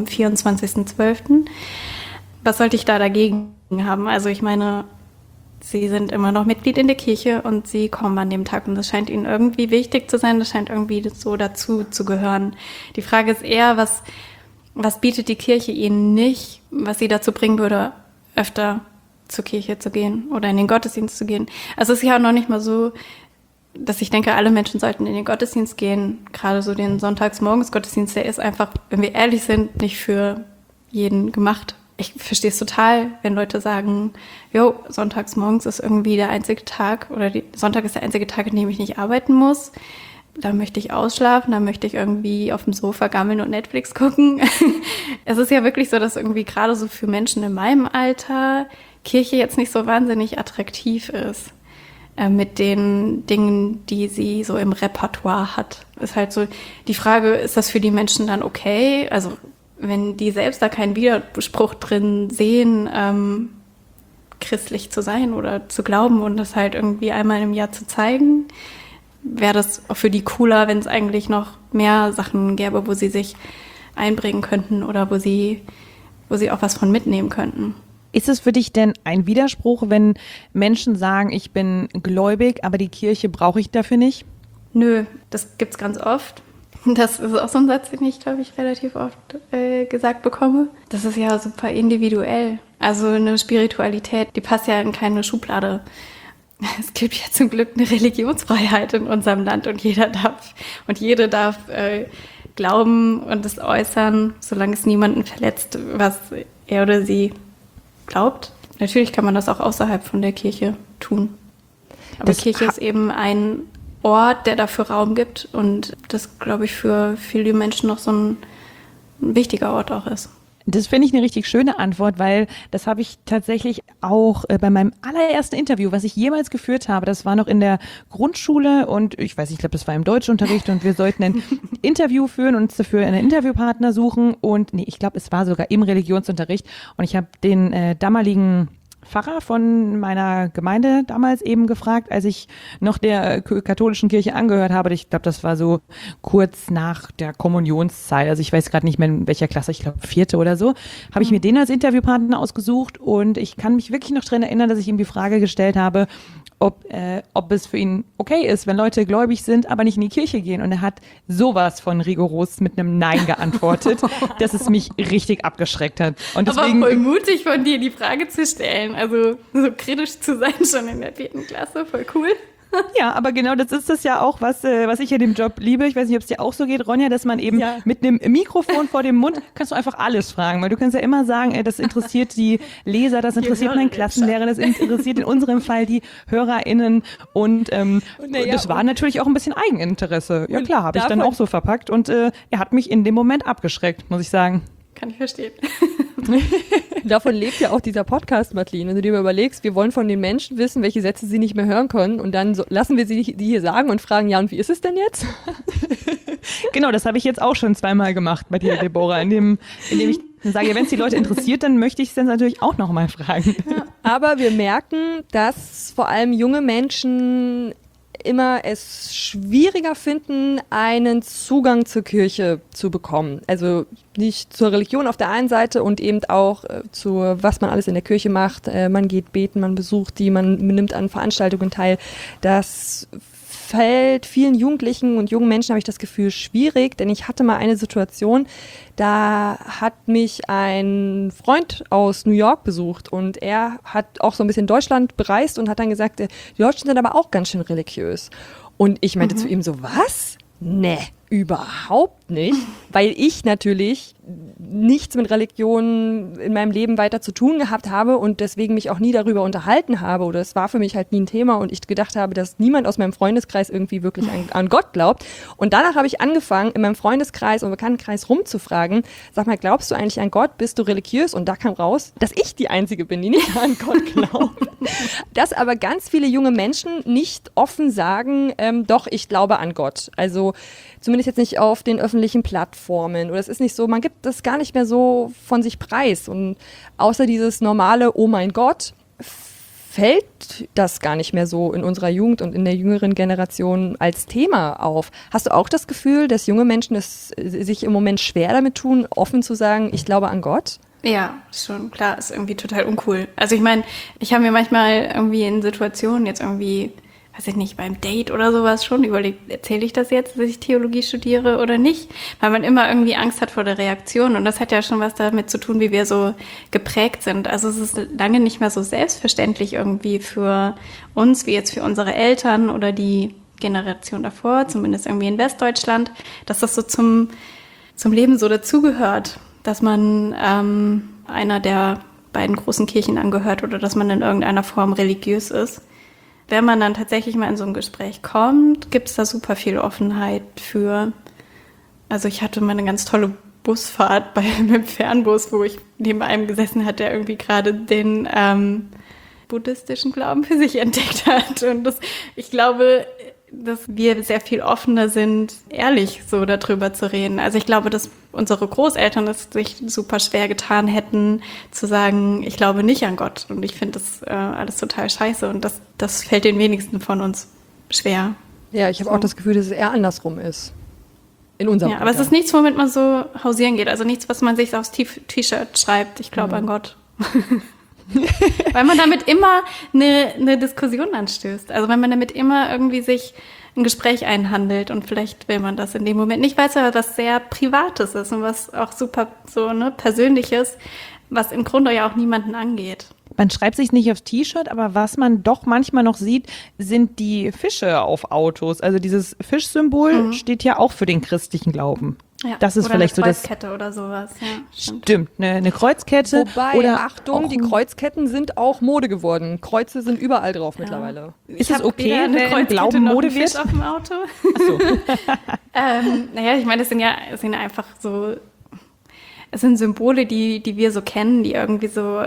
24.12. Was sollte ich da dagegen haben? Also ich meine, sie sind immer noch Mitglied in der Kirche und sie kommen an dem Tag und das scheint ihnen irgendwie wichtig zu sein, das scheint irgendwie so dazu zu gehören. Die Frage ist eher, was bietet die Kirche ihnen nicht, was sie dazu bringen würde, öfter zur Kirche zu gehen oder in den Gottesdienst zu gehen. Also es ist ja auch noch nicht mal so, dass ich denke, alle Menschen sollten in den Gottesdienst gehen. Gerade so den Sonntagsmorgens-Gottesdienst, der ist einfach, wenn wir ehrlich sind, nicht für jeden gemacht. Ich verstehe es total, wenn Leute sagen, jo, sonntagsmorgens ist irgendwie der einzige Tag oder Sonntag ist der einzige Tag, an dem ich nicht arbeiten muss. Da möchte ich ausschlafen, da möchte ich irgendwie auf dem Sofa gammeln und Netflix gucken. Es ist ja wirklich so, dass irgendwie gerade so für Menschen in meinem Alter Kirche jetzt nicht so wahnsinnig attraktiv ist. Mit den Dingen, die sie so im Repertoire hat. Ist halt so die Frage, ist das für die Menschen dann okay? Also wenn die selbst da keinen Widerspruch drin sehen, christlich zu sein oder zu glauben und das halt irgendwie einmal im Jahr zu zeigen, wäre das auch für die cooler, wenn es eigentlich noch mehr Sachen gäbe, wo sie sich einbringen könnten oder wo sie auch was von mitnehmen könnten. Ist es für dich denn ein Widerspruch, wenn Menschen sagen, ich bin gläubig, aber die Kirche brauche ich dafür nicht? Nö, das gibt's ganz oft. Das ist auch so ein Satz, den ich, glaube ich, relativ oft gesagt bekomme. Das ist ja super individuell. Also eine Spiritualität, die passt ja in keine Schublade. Es gibt ja zum Glück eine Religionsfreiheit in unserem Land und jede darf glauben und es äußern, solange es niemanden verletzt, was er oder sie glaubt. Natürlich kann man das auch außerhalb von der Kirche tun. Aber Kirche ist eben ein Ort, der dafür Raum gibt und das, glaube ich, für viele Menschen noch so ein wichtiger Ort auch ist. Das finde ich eine richtig schöne Antwort, weil das habe ich tatsächlich auch bei meinem allerersten Interview, was ich jemals geführt habe, das war noch in der Grundschule und ich weiß nicht, ich glaube, das war im Deutschunterricht und wir sollten ein Interview führen und uns dafür einen Interviewpartner suchen und ich glaube, es war sogar im Religionsunterricht und ich habe den damaligen Pfarrer von meiner Gemeinde damals eben gefragt, als ich noch der katholischen Kirche angehört habe. Ich glaube, das war so kurz nach der Kommunionszeit. Also ich weiß gerade nicht mehr in welcher Klasse, ich glaube 4. oder so, habe ich mir den als Interviewpartner ausgesucht und ich kann mich wirklich noch daran erinnern, dass ich ihm die Frage gestellt habe, ob es für ihn okay ist, wenn Leute gläubig sind, aber nicht in die Kirche gehen. Und er hat sowas von rigoros mit einem Nein geantwortet, dass es mich richtig abgeschreckt hat. Und deswegen, aber voll mutig von dir, die Frage zu stellen. Also so kritisch zu sein schon in der 4. Klasse, voll cool. Ja, aber genau das ist das ja auch, was ich an dem Job liebe. Ich weiß nicht, ob es dir auch so geht, Ronja, dass man eben mit einem Mikrofon vor dem Mund kannst du einfach alles fragen, weil du kannst ja immer sagen, das interessiert die Leser, das interessiert meinen Klassenlehrer, das interessiert in unserem Fall die HörerInnen und das war natürlich auch ein bisschen Eigeninteresse. Ja klar, habe ich dann auch so verpackt und er hat mich in dem Moment abgeschreckt, muss ich sagen. Kann ich verstehen. Davon lebt ja auch dieser Podcast, Madeleine. Wenn du dir mal überlegst, wir wollen von den Menschen wissen, welche Sätze sie nicht mehr hören können und dann lassen wir die hier sagen und fragen, ja, und wie ist es denn jetzt? Genau, das habe ich jetzt auch schon zweimal gemacht bei dir, Deborah, indem ich sage, wenn es die Leute interessiert, dann möchte ich es dann natürlich auch nochmal fragen. Ja, aber wir merken, dass vor allem junge Menschen immer es schwieriger finden, einen Zugang zur Kirche zu bekommen. Also nicht zur Religion auf der einen Seite und eben auch zu, was man alles in der Kirche macht. Man geht beten, man besucht die, man nimmt an Veranstaltungen teil. Das fällt vielen Jugendlichen und jungen Menschen, habe ich das Gefühl, schwierig, denn ich hatte mal eine Situation, da hat mich ein Freund aus New York besucht und er hat auch so ein bisschen Deutschland bereist und hat dann gesagt, die Deutschen sind aber auch ganz schön religiös. Und ich meinte zu ihm so, was? Nee, überhaupt nicht, weil ich natürlich nichts mit Religion in meinem Leben weiter zu tun gehabt habe und deswegen mich auch nie darüber unterhalten habe oder es war für mich halt nie ein Thema und ich gedacht habe, dass niemand aus meinem Freundeskreis irgendwie wirklich an Gott glaubt. Und danach habe ich angefangen, in meinem Freundeskreis und Bekanntenkreis rumzufragen, sag mal, glaubst du eigentlich an Gott? Bist du religiös? Und da kam raus, dass ich die Einzige bin, die nicht an Gott glaubt. Dass aber ganz viele junge Menschen nicht offen sagen, doch, ich glaube an Gott. Also zumindest jetzt nicht auf den öffentlichen Plattformen oder es ist nicht so, man gibt das gar nicht mehr so von sich preis und außer dieses normale Oh mein Gott fällt das gar nicht mehr so in unserer Jugend und in der jüngeren Generation als Thema auf. Hast du auch das Gefühl, dass junge Menschen es sich im Moment schwer damit tun, offen zu sagen, ich glaube an Gott? Ja, schon klar, ist irgendwie total uncool. Also ich meine, ich habe mir manchmal irgendwie in Situationen jetzt irgendwie, weiß ich nicht, beim Date oder sowas schon überlegt, erzähle ich das jetzt, dass ich Theologie studiere oder nicht? Weil man immer irgendwie Angst hat vor der Reaktion und das hat ja schon was damit zu tun, wie wir so geprägt sind. Also es ist lange nicht mehr so selbstverständlich irgendwie für uns, wie jetzt für unsere Eltern oder die Generation davor, zumindest irgendwie in Westdeutschland, dass das so zum Leben so dazugehört, dass man einer der beiden großen Kirchen angehört oder dass man in irgendeiner Form religiös ist. Wenn man dann tatsächlich mal in so ein Gespräch kommt, gibt es da super viel Offenheit für. Also ich hatte mal eine ganz tolle Busfahrt mit dem Fernbus, wo ich neben einem gesessen hatte, der irgendwie gerade den buddhistischen Glauben für sich entdeckt hat. Und ich glaube, dass wir sehr viel offener sind, ehrlich so darüber zu reden. Also ich glaube, dass unsere Großeltern es sich super schwer getan hätten, zu sagen, ich glaube nicht an Gott. Und ich finde das alles total scheiße. Und das fällt den wenigsten von uns schwer. Ja, ich habe auch das Gefühl, dass es eher andersrum ist. In unserem Ja, aber es ist nichts, womit man so hausieren geht. Also nichts, was man sich aufs T-Shirt schreibt. Ich glaube an Gott. Weil man damit immer eine Diskussion anstößt. Also wenn man damit immer irgendwie sich ein Gespräch einhandelt und vielleicht will man das in dem Moment nicht, weil es ja was sehr Privates ist und was auch super so Persönliches, was im Grunde ja auch niemanden angeht. Man schreibt sich nicht aufs T-Shirt, aber was man doch manchmal noch sieht, sind die Fische auf Autos. Also dieses Fischsymbol steht ja auch für den christlichen Glauben. Ja, das ist oder vielleicht eine so Kreuzkette oder sowas. Ja, stimmt, eine Kreuzkette. Wobei, oder Achtung, die Kreuzketten sind auch Mode geworden. Kreuze sind überall drauf mittlerweile. Ist es okay, eine wenn Kreuzkette Glauben noch Mode einen Fisch wird? auf dem Auto? Ach so. Naja, ich meine, es sind ja einfach so, es sind Symbole, die wir so kennen, die irgendwie so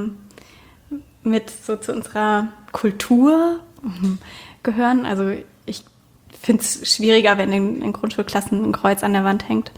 mit so zu unserer Kultur gehören. Also ich finde es schwieriger, wenn in Grundschulklassen ein Kreuz an der Wand hängt,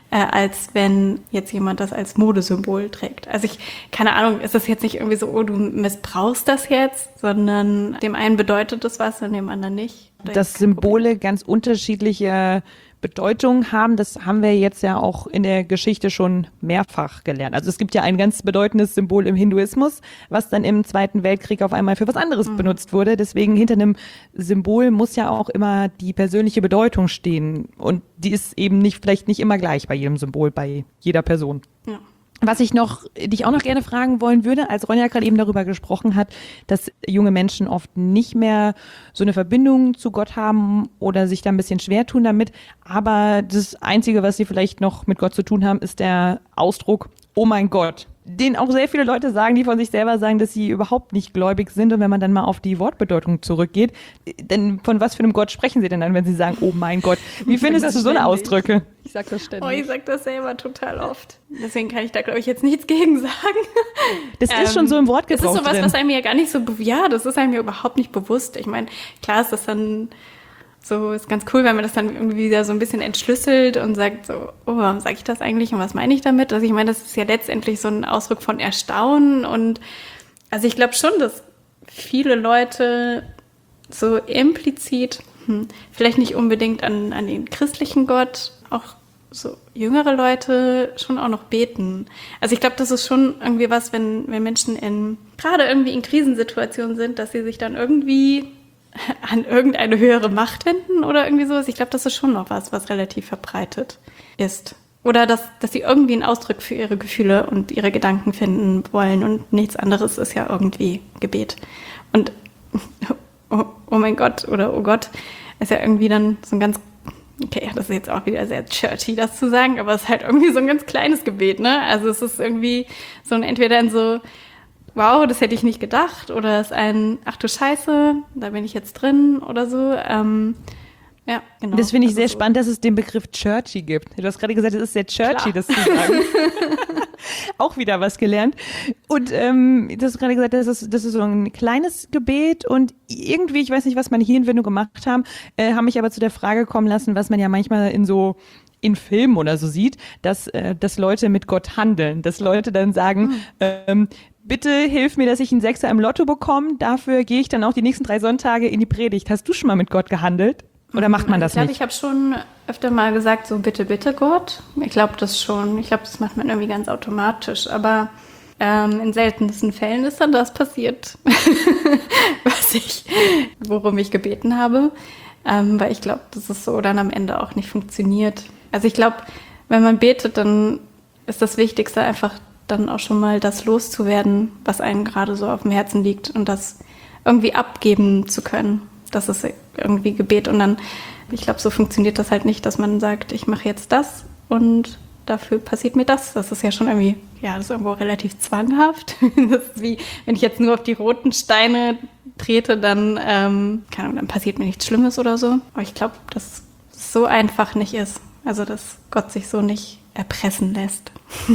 als wenn jetzt jemand das als Modesymbol trägt. Also keine Ahnung, ist das jetzt nicht irgendwie so, oh, du missbrauchst das jetzt, sondern dem einen bedeutet das was und dem anderen nicht. Dass Symbole ganz unterschiedliche Bedeutung haben, das haben wir jetzt ja auch in der Geschichte schon mehrfach gelernt. Also es gibt ja ein ganz bedeutendes Symbol im Hinduismus, was dann im Zweiten Weltkrieg auf einmal für was anderes benutzt wurde. Deswegen hinter einem Symbol muss ja auch immer die persönliche Bedeutung stehen. Und die ist eben vielleicht nicht immer gleich bei jedem Symbol, bei jeder Person. Ja. Was ich dich auch noch gerne fragen wollen würde, als Ronja gerade eben darüber gesprochen hat, dass junge Menschen oft nicht mehr so eine Verbindung zu Gott haben oder sich da ein bisschen schwer tun damit. Aber das Einzige, was sie vielleicht noch mit Gott zu tun haben, ist der Ausdruck, oh mein Gott. Den auch sehr viele Leute sagen, die von sich selber sagen, dass sie überhaupt nicht gläubig sind. Und wenn man dann mal auf die Wortbedeutung zurückgeht, denn von was für einem Gott sprechen sie denn dann, wenn sie sagen, oh mein Gott? Wie findest du so eine Ausdrücke? Ich sag das ständig. Oh, ich sag das selber total oft. Deswegen kann ich da, glaube ich, jetzt nichts gegen sagen. Das ist schon so im Wortgebrauch Das ist sowas, drin. was einem ja gar nicht so, das ist einem ja überhaupt nicht bewusst. Ich meine, klar ist das dann so, ist ganz cool, wenn man das dann irgendwie wieder so ein bisschen entschlüsselt und sagt so, oh, warum sage ich das eigentlich und was meine ich damit? Also ich meine, das ist ja letztendlich so ein Ausdruck von Erstaunen und also ich glaube schon, dass viele Leute so implizit, vielleicht nicht unbedingt an den christlichen Gott, auch so jüngere Leute schon auch noch beten. Also ich glaube, das ist schon irgendwie was, wenn Menschen gerade irgendwie in Krisensituationen sind, dass sie sich dann irgendwie an irgendeine höhere Macht wenden oder irgendwie sowas. Ich glaube, das ist schon noch was relativ verbreitet ist. Oder dass sie irgendwie einen Ausdruck für ihre Gefühle und ihre Gedanken finden wollen und nichts anderes ist ja irgendwie Gebet. Und oh mein Gott oder oh Gott ist ja irgendwie dann so ein ganz Okay, ja, das ist jetzt auch wieder sehr churchy, das zu sagen, aber es ist halt irgendwie so ein ganz kleines Gebet, ne? Also es ist irgendwie so entweder in so, wow, das hätte ich nicht gedacht, oder es ist ein, ach du Scheiße, da bin ich jetzt drin oder so. Ja, genau. Das finde ich also sehr so. spannend, dass es den Begriff churchy gibt. Du hast gerade gesagt, es ist sehr churchy, das zu sagen. Auch wieder was gelernt. Und du hast gerade gesagt, das ist so ein kleines Gebet und irgendwie, ich weiß nicht, was meine Hirnwindung gemacht haben mich aber zu der Frage kommen lassen, was man ja manchmal in Filmen oder so sieht, dass Leute mit Gott handeln, dass Leute dann sagen, bitte hilf mir, dass ich einen Sechser im Lotto bekomme, dafür gehe ich dann auch die nächsten 3 Sonntage in die Predigt. Hast du schon mal mit Gott gehandelt? Oder macht man das nicht? nicht? Ich habe schon öfter mal gesagt, so bitte, bitte Gott. Ich glaube das schon. Ich glaube, das macht man irgendwie ganz automatisch. Aber in seltensten Fällen ist dann das passiert, worum ich gebeten habe. Weil ich glaube, dass es so dann am Ende auch nicht funktioniert. Also ich glaube, wenn man betet, dann ist das Wichtigste einfach dann auch schon mal das loszuwerden, was einem gerade so auf dem Herzen liegt und das irgendwie abgeben zu können. Das ist irgendwie Gebet und dann, ich glaube, so funktioniert das halt nicht, dass man sagt, ich mache jetzt das und dafür passiert mir das. Das ist ja schon irgendwie, ja, das ist irgendwo relativ zwanghaft. Das ist wie, wenn ich jetzt nur auf die roten Steine trete, dann, keine Ahnung, dann passiert mir nichts Schlimmes oder so. Aber ich glaube, dass es so einfach nicht ist. Also, dass Gott sich so nicht erpressen lässt.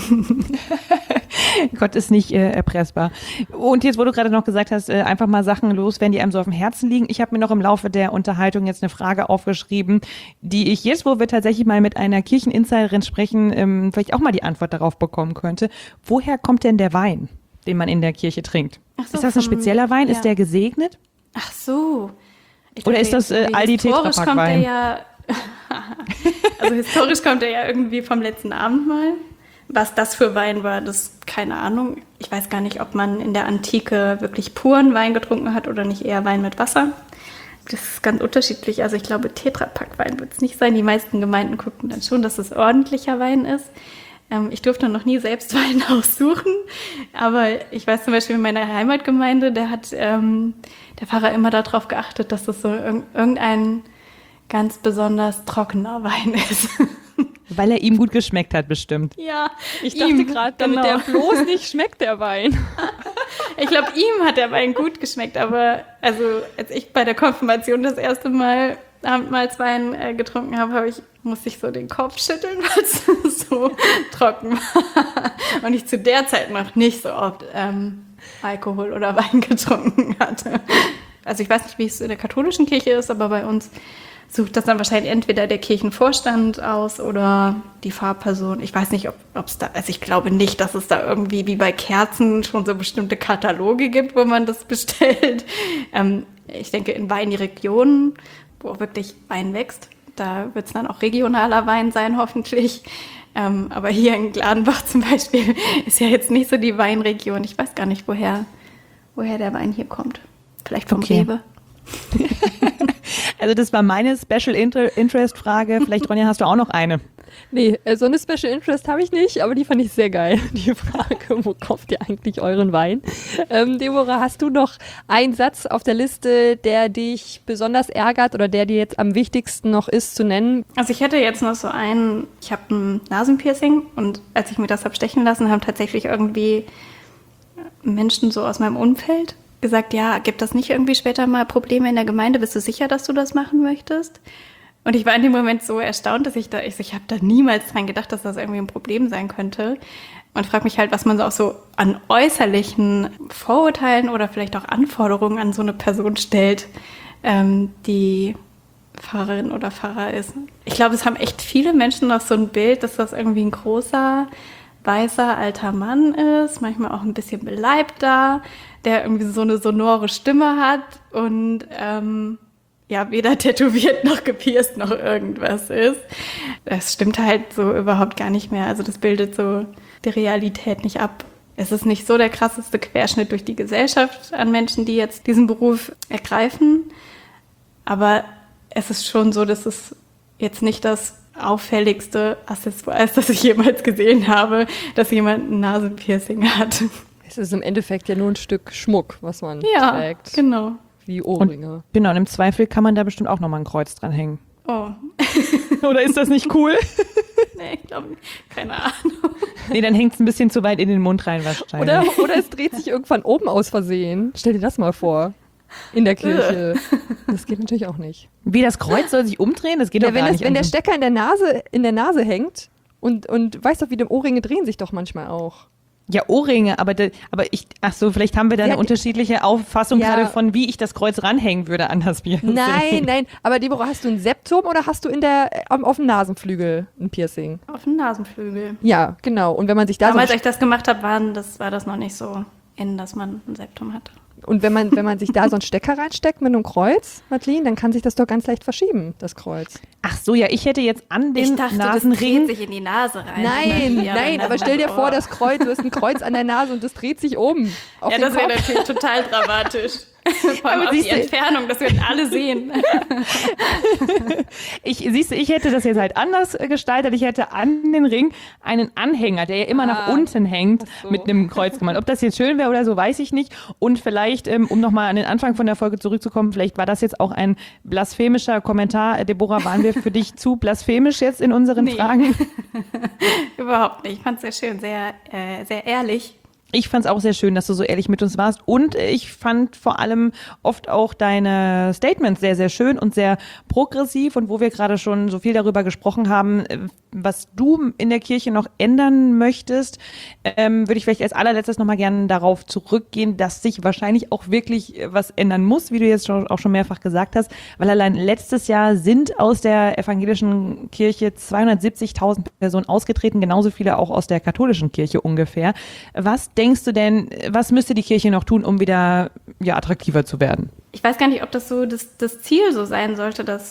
Gott ist nicht erpressbar. Und jetzt, wo du gerade noch gesagt hast, einfach mal Sachen loswerden, die einem so auf dem Herzen liegen. Ich habe mir noch im Laufe der Unterhaltung jetzt eine Frage aufgeschrieben, die ich jetzt, wo wir tatsächlich mal mit einer Kircheninsiderin sprechen, vielleicht auch mal die Antwort darauf bekommen könnte. Woher kommt denn der Wein, den man in der Kirche trinkt? Ach so, ist das ein spezieller Wein? Ja. Ist der gesegnet? Ach so. Ich Oder dachte, ist das irgendwie Aldi historisch Tetra Pak kommt der Wein? ja, also historisch kommt er ja irgendwie vom letzten Abendmahl. Was das für Wein war, das keine Ahnung. Ich weiß gar nicht, ob man in der Antike wirklich puren Wein getrunken hat oder nicht eher Wein mit Wasser. Das ist ganz unterschiedlich. Also ich glaube, Tetra Pak Wein wird es nicht sein. Die meisten Gemeinden gucken dann schon, dass es ordentlicher Wein ist. Ich durfte noch nie selbst Wein aussuchen, aber ich weiß zum Beispiel in meiner Heimatgemeinde, der hat der Pfarrer immer darauf geachtet, dass das so irgendein ganz besonders trockener Wein ist. Weil er ihm gut geschmeckt hat, bestimmt. Ja, Ich dachte gerade, damit der bloß nicht schmeckt, der Wein. Ich glaube, ihm hat der Wein gut geschmeckt, aber also als ich bei der Konfirmation das erste Mal Abendmahlswein getrunken habe, musste ich so den Kopf schütteln, weil es so trocken war. Und ich zu der Zeit noch nicht so oft Alkohol oder Wein getrunken hatte. Also ich weiß nicht, wie es in der katholischen Kirche ist, aber bei uns sucht das dann wahrscheinlich entweder der Kirchenvorstand aus oder die Pfarrperson. Ich weiß nicht, ob es da, also ich glaube nicht, dass es da irgendwie wie bei Kerzen schon so bestimmte Kataloge gibt, wo man das bestellt. Ich denke, in Weinregionen, wo wirklich Wein wächst, da wird es dann auch regionaler Wein sein, hoffentlich. Aber hier in Gladenbach zum Beispiel ist ja jetzt nicht so die Weinregion. Ich weiß gar nicht, woher der Wein hier kommt. Vielleicht vom Rewe. Also das war meine Special Interest Frage. Vielleicht, Ronja, hast du auch noch eine? Nee, so eine Special Interest habe ich nicht, aber die fand ich sehr geil. Die Frage, wo kauft ihr eigentlich euren Wein? Deborah, hast du noch einen Satz auf der Liste, der dich besonders ärgert oder der dir jetzt am wichtigsten noch ist zu nennen? Also ich hätte jetzt noch so ich habe ein Nasenpiercing und als ich mir das habe stechen lassen, haben tatsächlich irgendwie Menschen so aus meinem Umfeld gesagt, ja, gibt das nicht irgendwie später mal Probleme in der Gemeinde? Bist du sicher, dass du das machen möchtest? Und ich war in dem Moment so erstaunt, dass ich habe da niemals dran gedacht, dass das irgendwie ein Problem sein könnte. Und frage mich halt, was man so auch so an äußerlichen Vorurteilen oder vielleicht auch Anforderungen an so eine Person stellt, die Pfarrerin oder Pfarrer ist. Ich glaube, es haben echt viele Menschen noch so ein Bild, dass das irgendwie ein großer, weißer, alter Mann ist, manchmal auch ein bisschen beleibter, der irgendwie so eine sonore Stimme hat und weder tätowiert noch gepierst noch irgendwas ist. Das stimmt halt so überhaupt gar nicht mehr. Also das bildet so die Realität nicht ab. Es ist nicht so der krasseste Querschnitt durch die Gesellschaft an Menschen, die jetzt diesen Beruf ergreifen. Aber es ist schon so, dass es jetzt nicht das auffälligste Accessoire ist, das ich jemals gesehen habe, dass jemand ein Nasenpiercing hat. Es ist im Endeffekt ja nur ein Stück Schmuck, was man trägt. Ja, genau. Wie Ohrringe. Und, genau, und im Zweifel kann man da bestimmt auch nochmal ein Kreuz dran hängen. Oh. Oder ist das nicht cool? Nee, ich glaube nicht. Keine Ahnung. Nee, dann hängt es ein bisschen zu weit in den Mund rein wahrscheinlich. Oder es dreht sich irgendwann oben aus Versehen. Stell dir das mal vor. In der Kirche. Das geht natürlich auch nicht. Wie, das Kreuz soll sich umdrehen? Das geht doch gar nicht. Wenn der Stecker in der Nase hängt und weißt doch, wie die Ohrringe drehen sich doch manchmal auch. Ja, Ohrringe, vielleicht haben wir da eine unterschiedliche Auffassung gerade von, wie ich das Kreuz ranhängen würde an das Piercing. Nein, aber Deborah, hast du ein Septum oder hast du auf dem Nasenflügel ein Piercing? Auf dem Nasenflügel. Ja, genau. Und wenn man sich da damals, als ich das gemacht habe, war das noch nicht so in, dass man ein Septum hatte. Und wenn man sich da so einen Stecker reinsteckt mit einem Kreuz, Madeline, dann kann sich das doch ganz leicht verschieben, das Kreuz. Ach so, ja, ich hätte jetzt an den Nasenring... das dreht sich in die Nase rein. Nein, aber stell dir vor, das Kreuz, du hast ein Kreuz an der Nase und das dreht sich um. Ja, das wäre natürlich total dramatisch. Vor allem auf die Entfernung, das würden alle sehen. Ich hätte das jetzt halt anders gestaltet. Ich hätte an den Ring einen Anhänger, der ja immer nach unten hängt, mit einem Kreuz gemacht. Ob das jetzt schön wäre oder so, weiß ich nicht. Und vielleicht, um nochmal an den Anfang von der Folge zurückzukommen, vielleicht war das jetzt auch ein blasphemischer Kommentar. Deborah, waren wir für dich zu blasphemisch jetzt in unseren Fragen? Überhaupt nicht. Ich fand es sehr schön, sehr, sehr ehrlich. Ich fand es auch sehr schön, dass du so ehrlich mit uns warst und ich fand vor allem oft auch deine Statements sehr, sehr schön und sehr progressiv und wo wir gerade schon so viel darüber gesprochen haben, was du in der Kirche noch ändern möchtest, würde ich vielleicht als allerletztes nochmal gerne darauf zurückgehen, dass sich wahrscheinlich auch wirklich was ändern muss, wie du jetzt auch schon mehrfach gesagt hast, weil allein letztes Jahr sind aus der evangelischen Kirche 270.000 Personen ausgetreten, genauso viele auch aus der katholischen Kirche ungefähr. Was denkst du denn, was müsste die Kirche noch tun, um wieder attraktiver zu werden? Ich weiß gar nicht, ob das so das Ziel so sein sollte, dass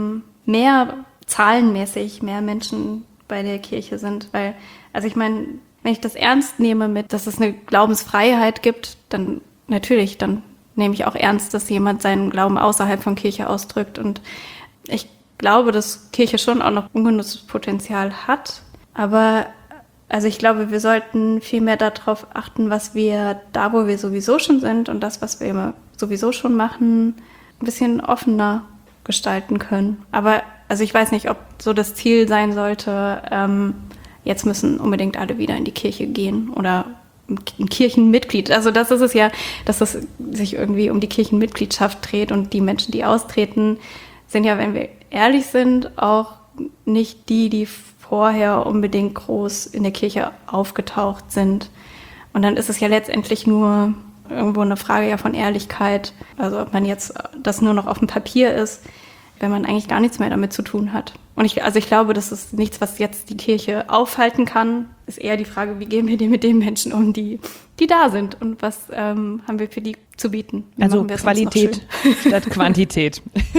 zahlenmäßig mehr Menschen bei der Kirche sind. Weil, also ich meine, wenn ich das ernst nehme dass es eine Glaubensfreiheit gibt, dann natürlich, dann nehme ich auch ernst, dass jemand seinen Glauben außerhalb von Kirche ausdrückt. Und ich glaube, dass Kirche schon auch noch ungenutztes Potenzial hat. Aber also ich glaube, wir sollten viel mehr darauf achten, was wir da, wo wir sowieso schon sind und das, was wir immer sowieso schon machen, ein bisschen offener gestalten können. Aber also ich weiß nicht, ob so das Ziel sein sollte, jetzt müssen unbedingt alle wieder in die Kirche gehen oder ein Kirchenmitglied. Also das ist es ja, dass es sich irgendwie um die Kirchenmitgliedschaft dreht und die Menschen, die austreten, sind ja, wenn wir ehrlich sind, auch nicht die vorher unbedingt groß in der Kirche aufgetaucht sind. Und dann ist es ja letztendlich nur irgendwo eine Frage ja von Ehrlichkeit. Also ob man jetzt das nur noch auf dem Papier ist, wenn man eigentlich gar nichts mehr damit zu tun hat. Und ich glaube, das ist nichts, was jetzt die Kirche aufhalten kann. Ist eher die Frage, wie gehen wir mit den Menschen um, die da sind und was haben wir für die zu bieten. Wie also Qualität statt Quantität.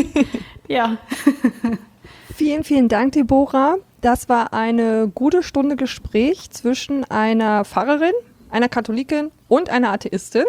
Ja. Vielen, vielen Dank, Deborah. Das war eine gute Stunde Gespräch zwischen einer Pfarrerin, einer Katholikin und einer Atheistin.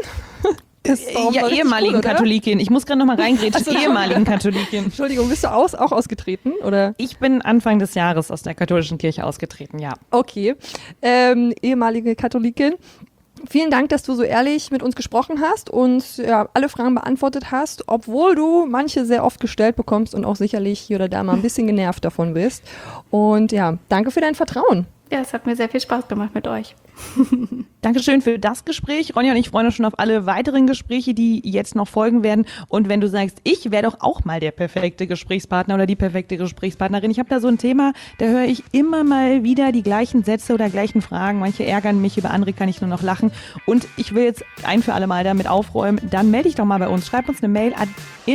Ja, ehemaligen Katholikin. Ich muss gerade noch mal reingrätschen. Ehemaligen Katholikin. Entschuldigung, bist du auch ausgetreten, oder? Ich bin Anfang des Jahres aus der katholischen Kirche ausgetreten, ja. Okay. Ehemalige Katholikin. Vielen Dank, dass du so ehrlich mit uns gesprochen hast und alle Fragen beantwortet hast, obwohl du manche sehr oft gestellt bekommst und auch sicherlich hier oder da mal ein bisschen genervt davon bist. Und ja, danke für dein Vertrauen. Ja, es hat mir sehr viel Spaß gemacht mit euch. Dankeschön für das Gespräch. Ronja und ich freuen uns schon auf alle weiteren Gespräche, die jetzt noch folgen werden. Und wenn du sagst, ich wäre doch auch mal der perfekte Gesprächspartner oder die perfekte Gesprächspartnerin. Ich habe da so ein Thema, da höre ich immer mal wieder die gleichen Sätze oder gleichen Fragen. Manche ärgern mich, über andere kann ich nur noch lachen. Und ich will jetzt ein für alle Mal damit aufräumen. Dann melde dich doch mal bei uns. Schreib uns eine Mail an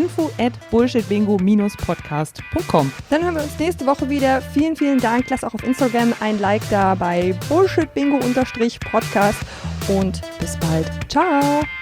info@bullshitbingo-podcast.com. Dann hören wir uns nächste Woche wieder. Vielen, vielen Dank. Lass auch auf Instagram ein Like da bei bullshitbingo_podcast und bis bald. Ciao.